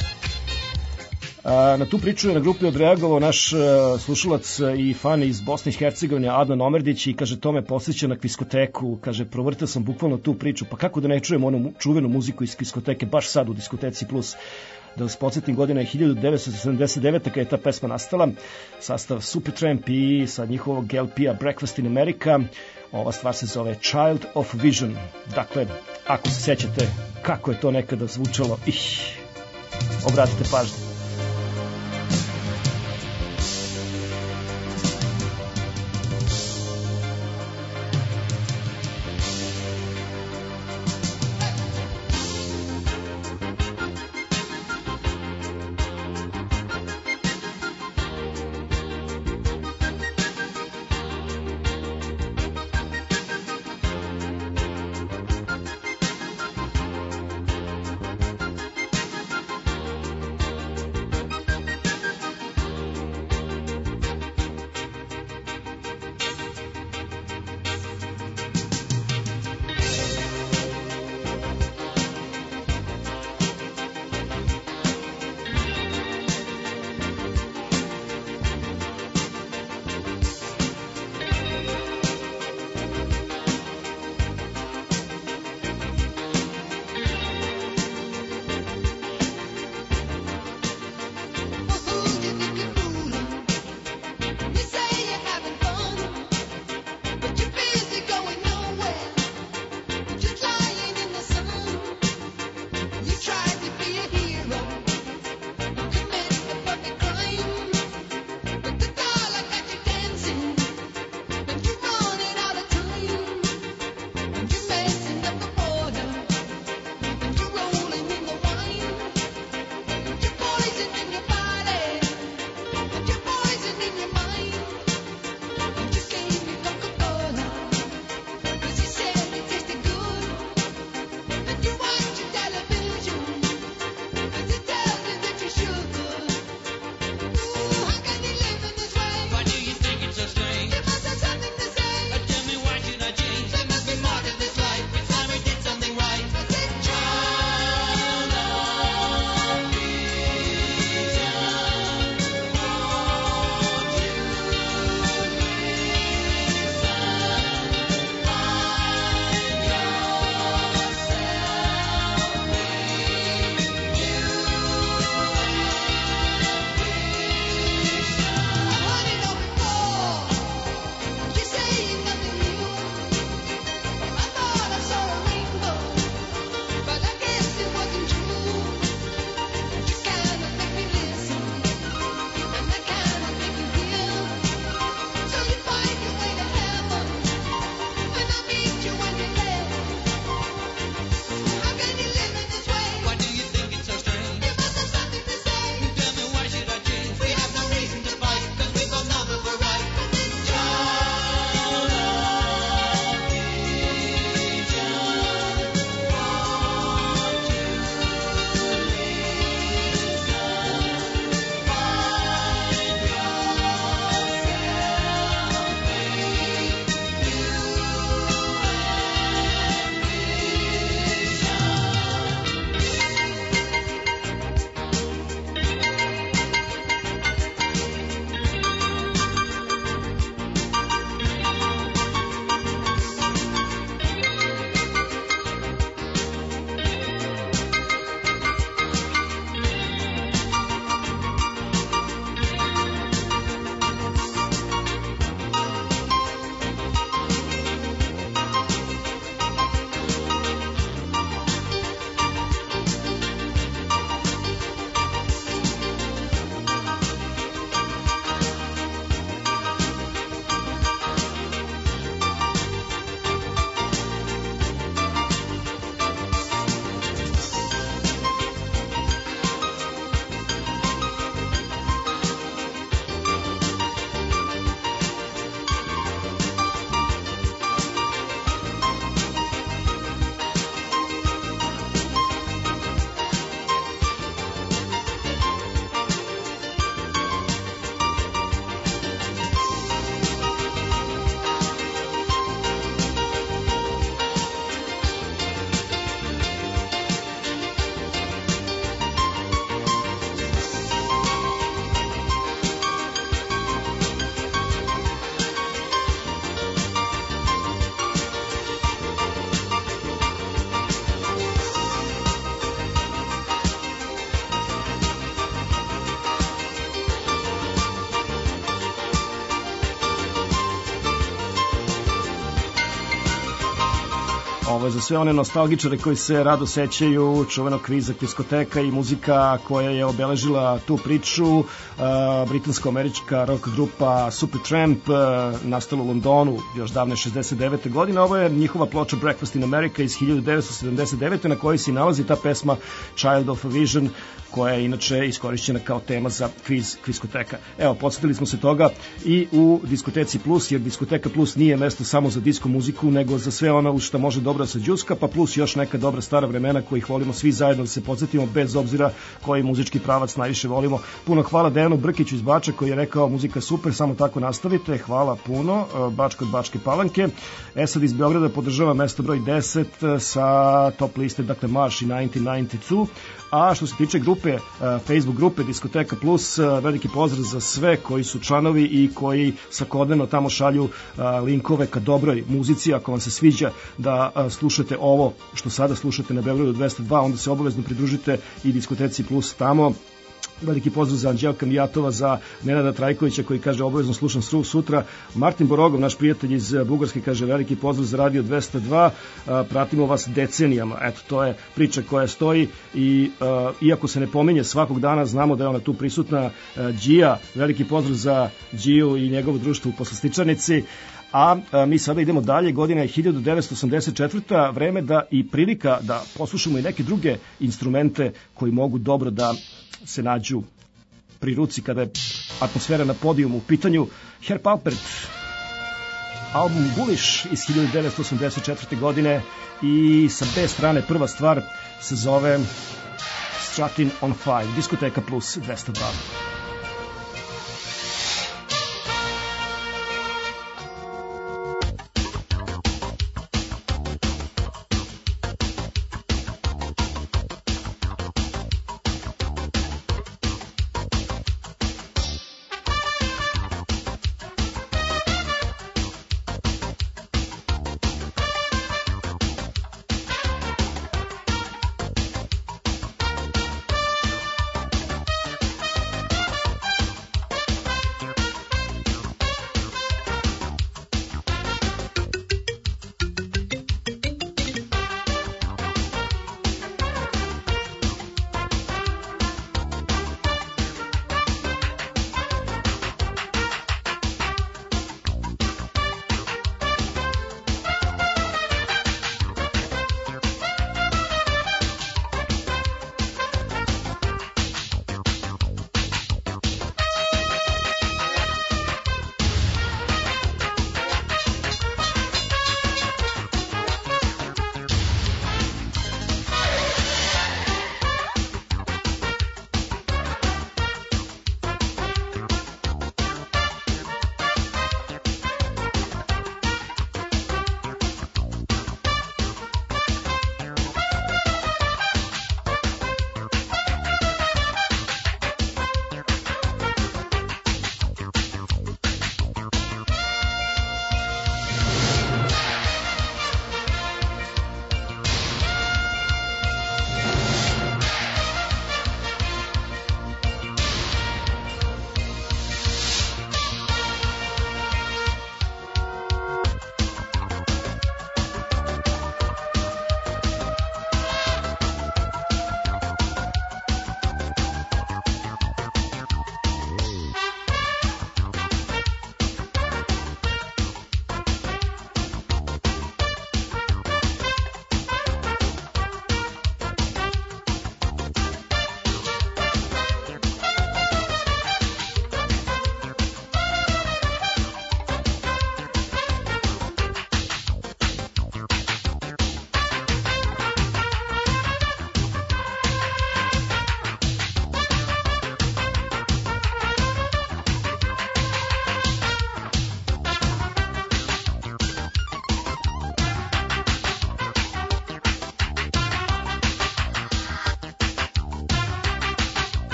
Na tu priču je na grupi odreagovao naš slušalac i fan iz Bosne i Hercegovine Adnan Omerdić i kaže, to me podsjeća na Kviskoteku, kaže, provrtao sam bukvalno tu priču, pa kako da ne čujem onu čuvenu muziku iz Kviskoteke baš sad u Diskoteci Plus. Da vas podsjetim, godina je 1979. kada je ta pesma nastala, sastav Supertramp i sa njihovog LP-a Breakfast in America. Ova stvar se zove Child of Vision. Dakle, ako se sećate kako je to nekada zvučalo, obratite pažnju. Za sve one nostalgičare koji se rado sećaju čuvenog kviza Kviskoteka i muzika koja je obeležila tu priču, britansko-američka rock grupa Supertramp, nastala u Londonu još davne 69. godine. Ovo je njihova ploča Breakfast in America iz 1979. na kojoj se nalazi ta pesma Child of a Vision, koja je inače iskorišćena kao tema za kviz Kviskoteka. Evo, podsjetili smo se toga i u Diskoteci Plus, jer Diskoteka Plus nije mesto samo za disko muziku, nego za sve ono u što može dobro sa đuska, pa plus još neka dobra stara vremena kojih volimo svi zajedno da se podsjetimo, bez obzira koji muzički pravac najviše volimo. Puno hvala Dejanu Brkiću iz Bača koji je rekao muzika super, samo tako nastavite, hvala puno. Bačko od Bačke Palanke. Sad iz Beograda podržava mesto broj 10 sa top liste, dakle Marš i 1992. A što se tiče grupe, Facebook grupe Diskoteka Plus, veliki pozdrav za sve koji su članovi i koji svakodnevno tamo šalju linkove ka dobroj muzici. Ako vam se sviđa da slušate ovo što sada slušate na Beogradu 202, onda se obavezno pridružite i Diskoteci Plus tamo. Veliki pozdrav za Anđelka Mijatova, za Nenada Trajkovića koji kaže obavezno slušam sutra. Martin Borogov, naš prijatelj iz Bugarske, kaže veliki pozdrav za Radio 202, pratimo vas decenijama. Eto, to je priča koja stoji i iako se ne pominje svakog dana, znamo da je ona tu prisutna. Đija, veliki pozdrav za Điju i njegovo društvo u Poslastičarnici. A mi sada idemo dalje, godina je 1984. Vreme da i prilika da poslušamo i neke druge instrumente koji mogu dobro da se nađu pri ruci kada je atmosfera na podijumu u pitanju. Herb Alpert, album Bullish iz 1984. godine i sa B strane prva stvar se zove Strutting on Five, Diskoteka Plus 202.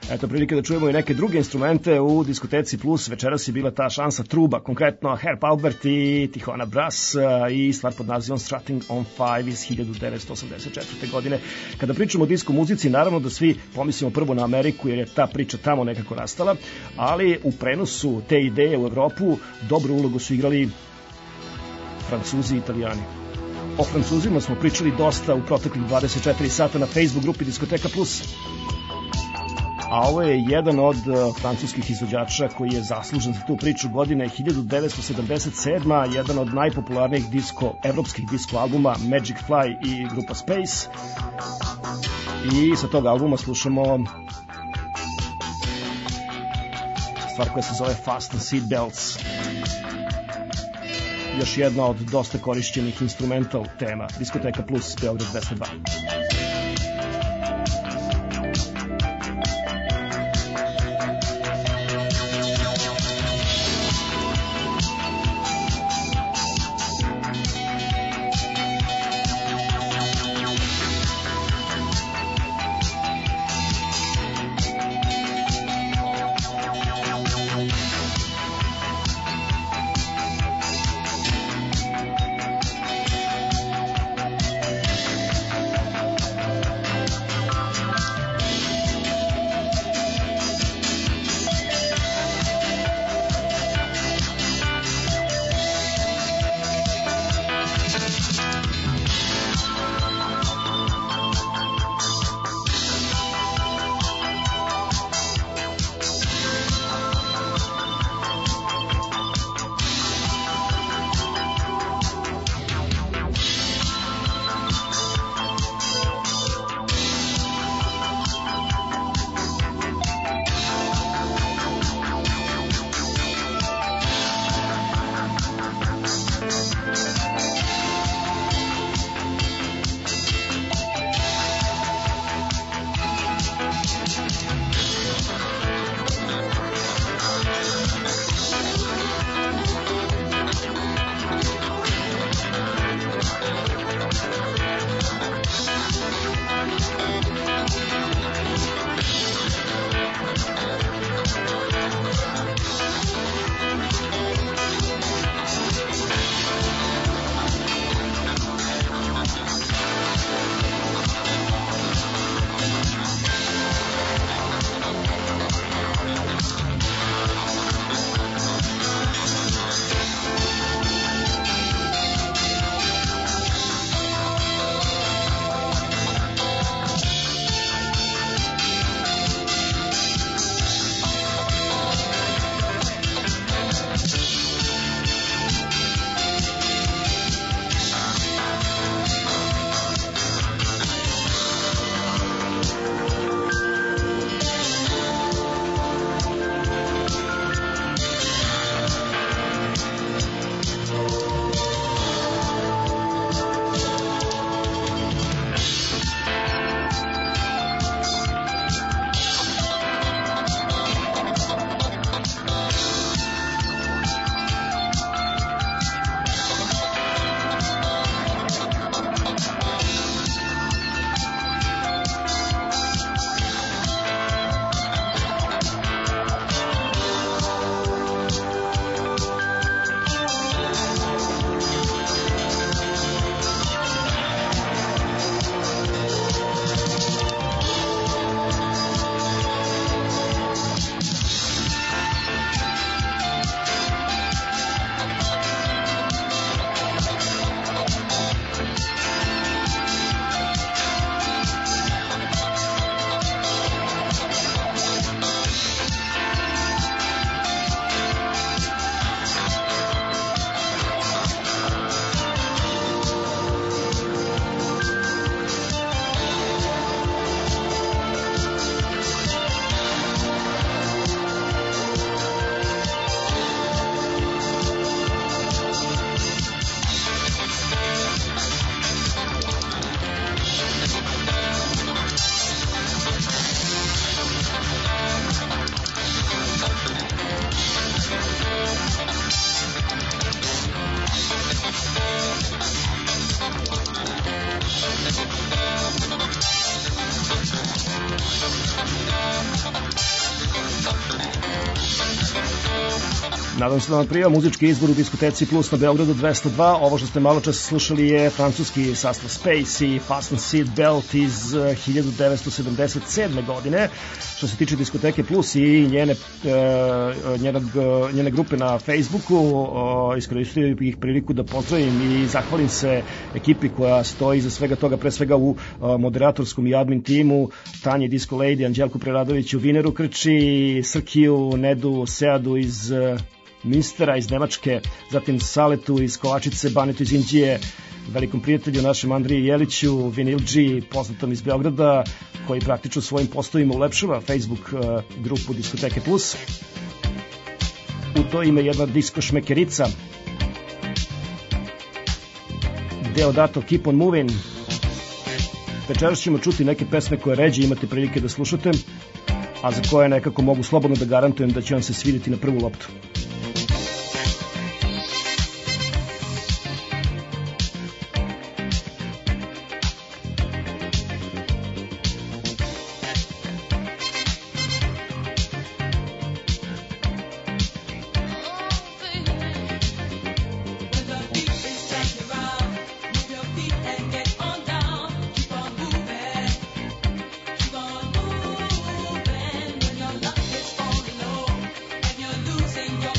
Eto, prilike da čujemo i neke druge instrumente u Diskoteci Plus. Večeras je bila ta šansa truba, konkretno Herb Alpert i Tijuana Brass i stvar pod nazivom Strutting on Five iz 1984. godine. Kada pričamo o disko muzici, naravno da svi pomislimo prvo na Ameriku, jer je ta priča tamo nekako nastala, ali u prenosu te ideje u Evropu dobru ulogu su igrali Francuzi i Italijani. O Francuzima smo pričali dosta u proteklih 24 sata na Facebook grupi Diskoteka Plus. A ovo je jedan od francuskih izvođača koji je zaslužen za tu priču. Godine 1977. jedan od najpopularnijih evropskih disko albuma Magic Fly i grupa Space. I sa tog albuma slušamo stvar koja se zove Fasten Seat Belts. Još jedna od dosta korišćenih instrumental tema. Diskoteka Plus, Beograd 202. Nadam se da vam prija muzički izbor u diskoteci Plus na Beogradu 202. Ovo što ste malo čas slušali je francuski sastav Space i Fasten Seat Belt iz 1977. godine. Što se tiče diskoteke Plus i njene grupe na Facebooku, iskoristio bih priliku da pozdravim i zahvalim se ekipi koja stoji iza svega toga, pre svega u moderatorskom i admin timu, Tanji Disco Lady, Anđelku Preradoviću, Vineru Krči, Srkiju, Nedu, Seadu iz Minstera iz Nemačke, zatim Saletu iz Kovačice, Banetu iz Indije, velikom prijatelju našem Andriji Jeliću, Vinilđi, poznatom iz Beograda, koji praktično svojim postovima ulepšava Facebook grupu Diskoteke Plus. U to ime jedna disko šmekerica, Deodato Keep on Moving. Večeras ćemo čuti neke pesme koje ređe imate prilike da slušate, a za koje nekako mogu slobodno da garantujem da će vam se svidjeti na prvu loptu. Losing your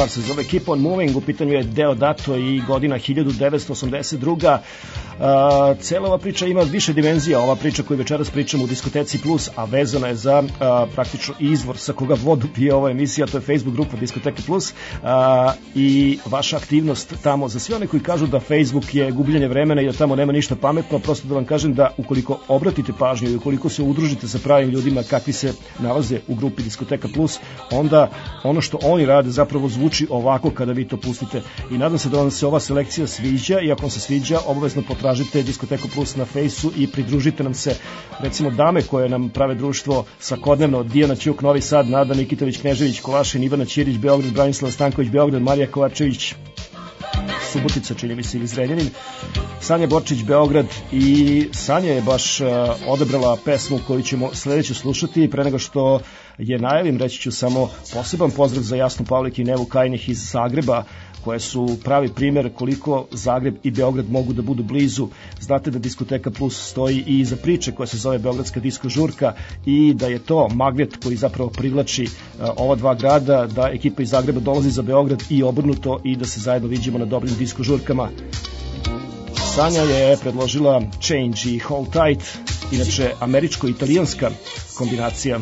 stvar se zove Keep on Moving, u pitanju je Deodato i godina 1982. Cela ova priča ima više dimenzija, ova priča koju večeras pričam u Diskoteci Plus, a vezana je za praktično izvor sa koga vodu pije ova emisija, to je Facebook grupa Diskoteke Plus i vaša aktivnost tamo. Za sve one koji kažu da Facebook je gubljenje vremena i da tamo nema ništa pametno, prosto da vam kažem da ukoliko obratite pažnju i ukoliko se udružite sa pravim ljudima kakvi se nalaze u grupi Diskoteka Plus, onda ono što oni rade zapravo zvuči ovako kada vi to pustite. I nadam se da vam se ova selekcija sviđa i ako vam se sviđa, obavezno potražite Diskoteku Plus na Fejsu i pridružite nam se. Recimo dame koje nam prave društvo svakodnevno: Dijana Ćuk, Novi Sad, Nada Nikitović, Knežević, Kolašin, Ivana Ćirić, Beograd, Branislav Stanković, Beograd, Marija Kovačević, Subotica, čini mi se, ili Zrenjanin, Sanja Borčić, Beograd. I Sanja je baš odabrala pesmu koju ćemo sledeće slušati. Pre nego što je najavim, reći ću samo poseban pozdrav za Jasnu Pavlik i Nevu Kajnih iz Zagreba, koje su pravi primer koliko Zagreb i Beograd mogu da budu blizu. Znate da Diskoteka Plus stoji i iza priče koja se zove Beogradska disko žurka i da je to magnet koji zapravo privlači ova dva grada, da ekipa iz Zagreba dolazi za Beograd i obrnuto i da se zajedno viđemo na dobrim disko žurkama. Sanja je predložila Change i Hold Tight, inače američko-italijanska kombinacija.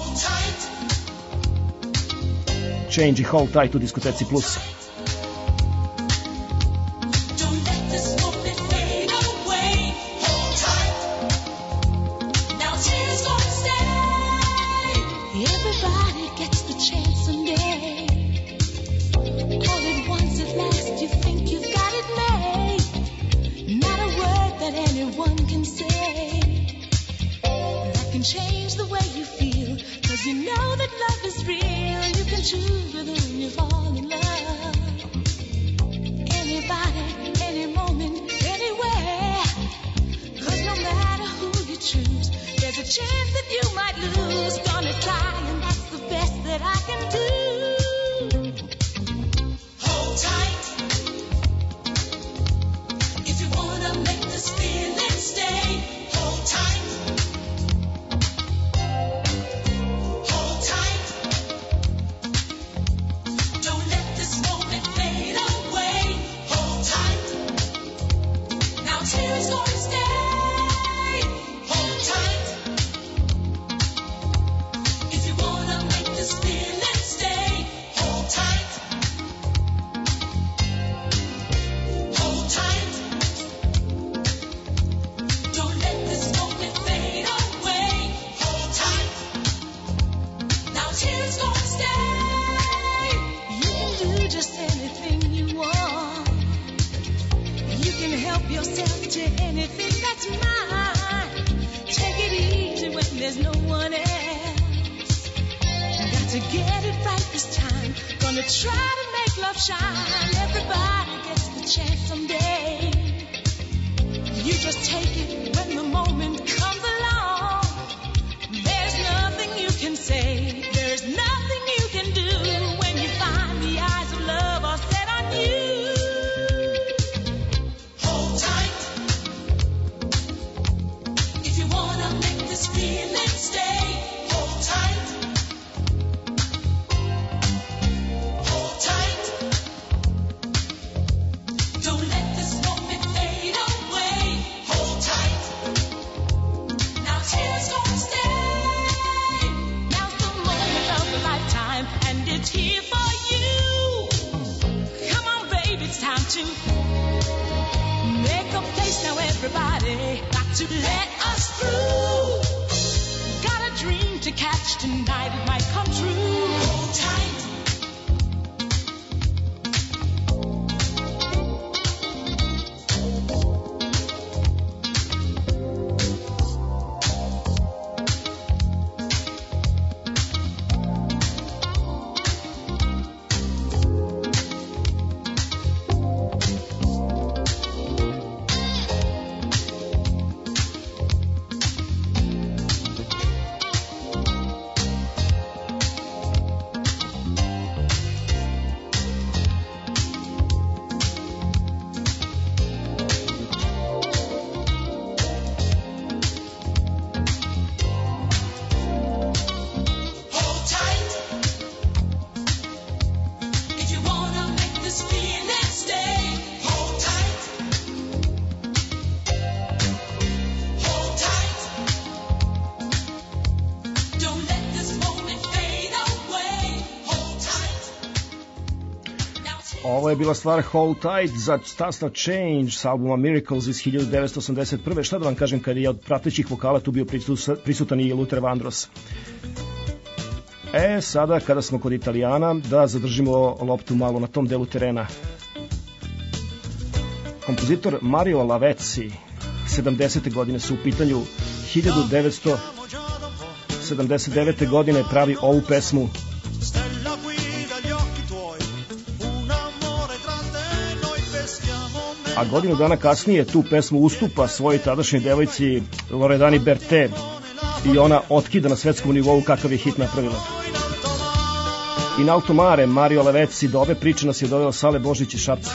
Change i Hold Tight u Diskoteci Plus. Ovo je bila stvar Hold Tight za Stasna Change s albuma Miracles iz 1981. Šta da vam kažem, kad je od pratećih vokala tu bio prisutan i Luther Vandross. Sada kada smo kod Italijana, da zadržimo loptu malo na tom delu terena. Kompozitor Mario Lavezzi, 70. godine su u pitanju, 1979. godine pravi ovu pesmu. A godinu dana kasnije tu pesmu ustupa svojoj tadašnjoj devojci Loredani Bertè i ona otkida na svetskom nivou kakav je hit napravila. In alto mare, Mario Lavezzi, do ove priče nas je doveo Sale Božić iz Šapca.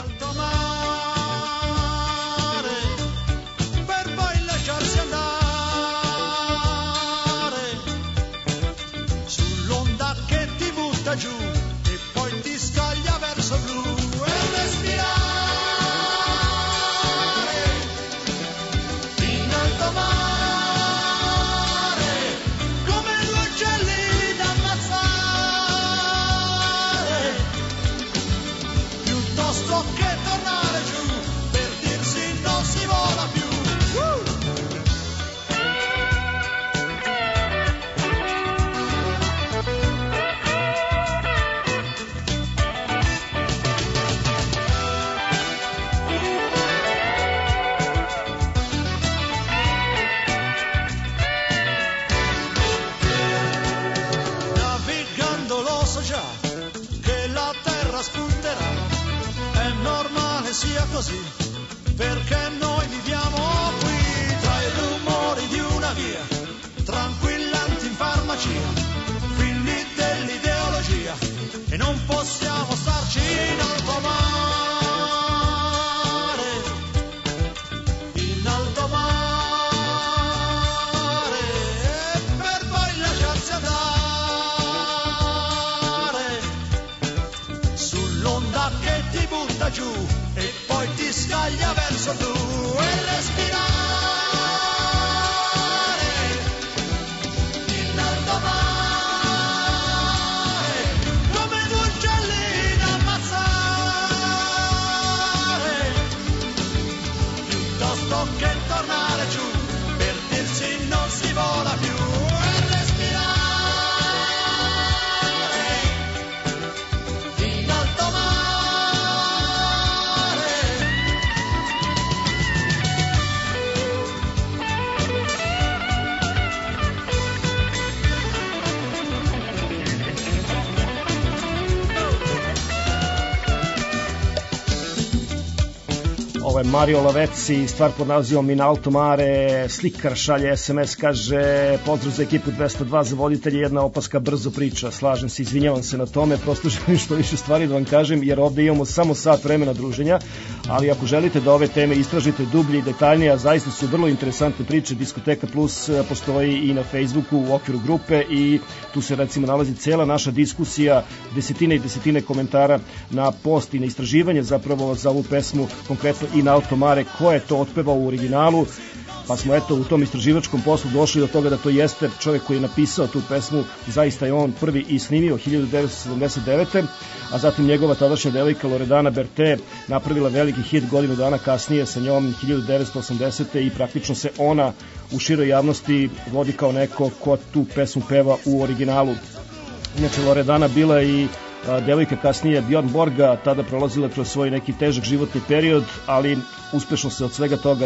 Mario Lavezzi, stvar pod nazivom In alto mare, slikar šalje SMS, kaže pozdrav za ekipu 202, za voditelje jedna opaska, brzo priča, slažem se, izvinjavam se na tome, prosto želim što više stvari da vam kažem, jer ovde imamo samo sat vremena druženja, ali ako želite da ove teme istražite dublje i detaljnije, a zaista su vrlo interesantne priče, Diskoteka Plus postoji i na Facebooku u okviru grupe i tu se recimo nalazi cela naša diskusija, desetine i desetine komentara na post i na istraživanje zapravo za ovu pesmu, konkretno In alto mare, ko je to otpevao u originalu, pa smo eto u tom istraživačkom poslu došli do toga da to jeste čovjek koji je napisao tu pesmu, zaista je on prvi i snimio 1979. A zatim njegova tadašnja devojka Loredana Bertè napravila veliki hit godinu dana kasnije sa njom 1980. i praktično se ona u široj javnosti vodi kao neko ko tu pesmu peva u originalu. Inače Loredana bila i devojka kasnije Bjorn Borga, tada prolazila kroz svoj neki težak životni period, ali uspešno se od svega toga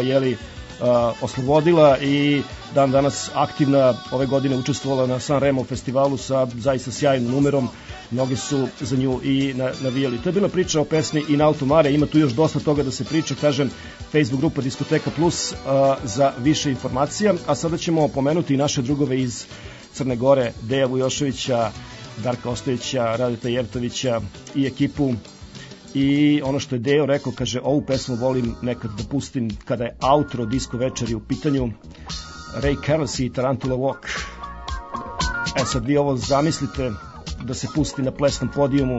oslobodila i dan danas aktivna, ove godine učestvovala na San Remo festivalu sa zaista sjajnim numerom, mnogi su za nju i navijali. To je bila priča o pesmi In alto mare, ima tu još dosta toga da se priča, kažem, Facebook grupa Diskoteka Plus za više informacija, a sada ćemo pomenuti i naše drugove iz Crne Gore, Deja Vujoševića, Darka Ostojića, Radeta Jevtovića i ekipu. I ono što je Deo rekao, kaže, ovu pesmu volim nekad da pustim kada je outro disko večeri u pitanju, Ray Charles i Tarantula Walk. Sad vi ovo zamislite da se pusti na plesnom podijumu,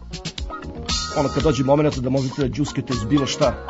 ono kad dođe moment da možete da džuskete iz bilo šta.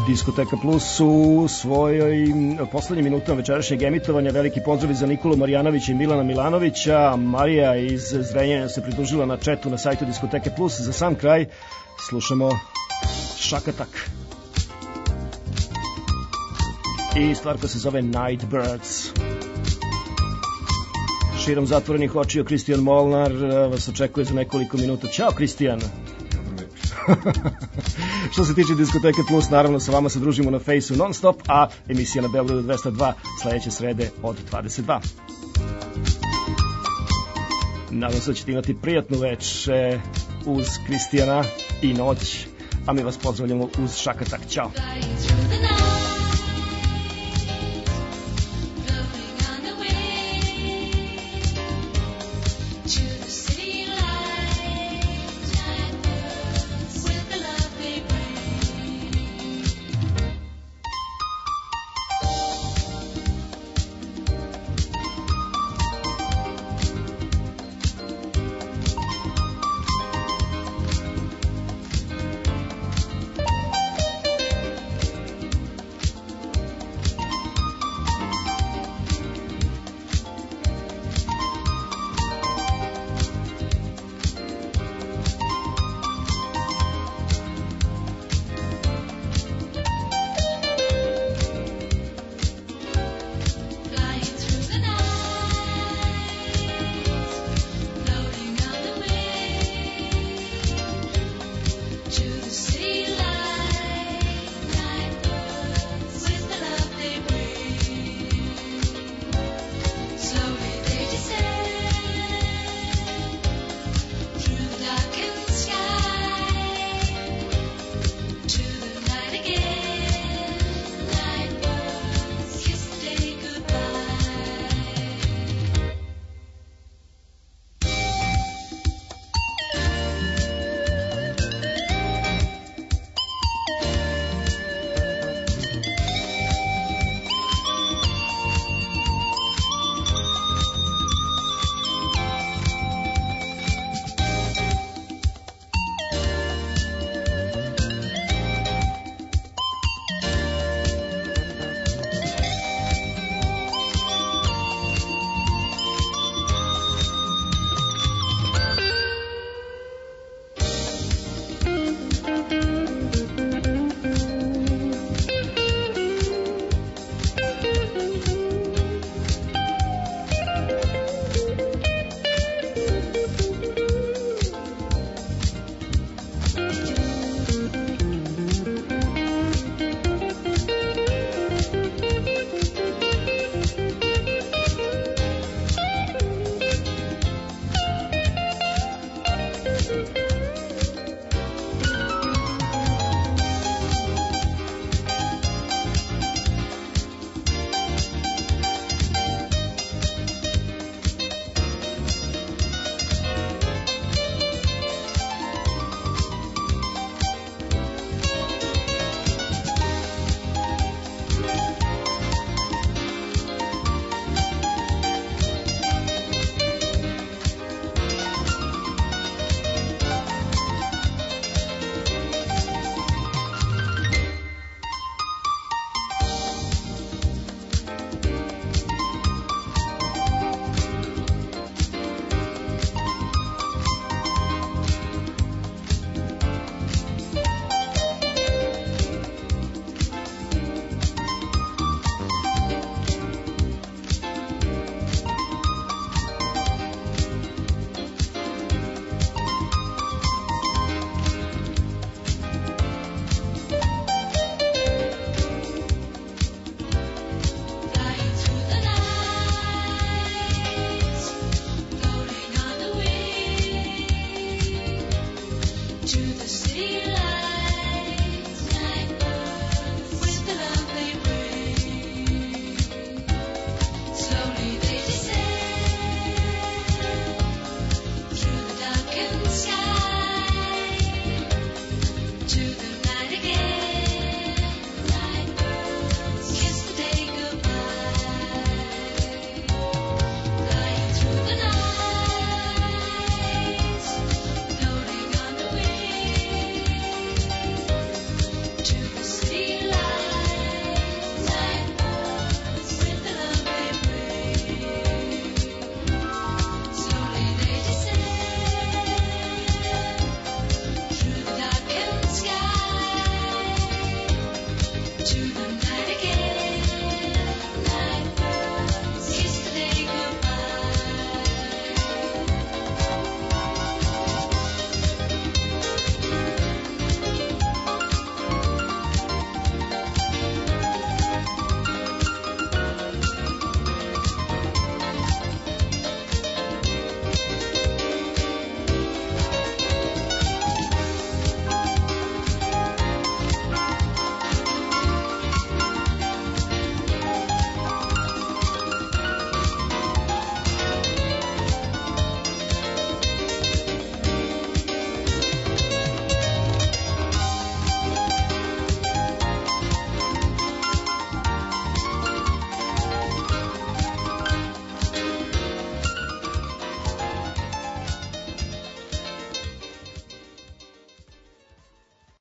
Diskoteka Plus u svojoj poslednjim minutama večerašnjeg emitovanja. Veliki pozdrav za Nikolu Marjanovića i Milana Milanovića. Marija iz Zrenjanina se pridružila na chatu na sajtu Diskoteke Plus. Za sam kraj slušamo Šakatak i stvar koja se zove Nightbirds. Širom zatvorenih očiju Kristijan Molnar vas očekuje za nekoliko minuta. Ćao Kristijan. Što se tiče Diskoteke Plus, naravno sa vama se družimo na Fejsu non stop, a emisija na Beogradu 202 sledeće srede od 22. Nadam se da ćete imati prijatnu veče uz Kristijana i noć, a mi vas pozdravljamo uz Šakatak. Ćao. To the city.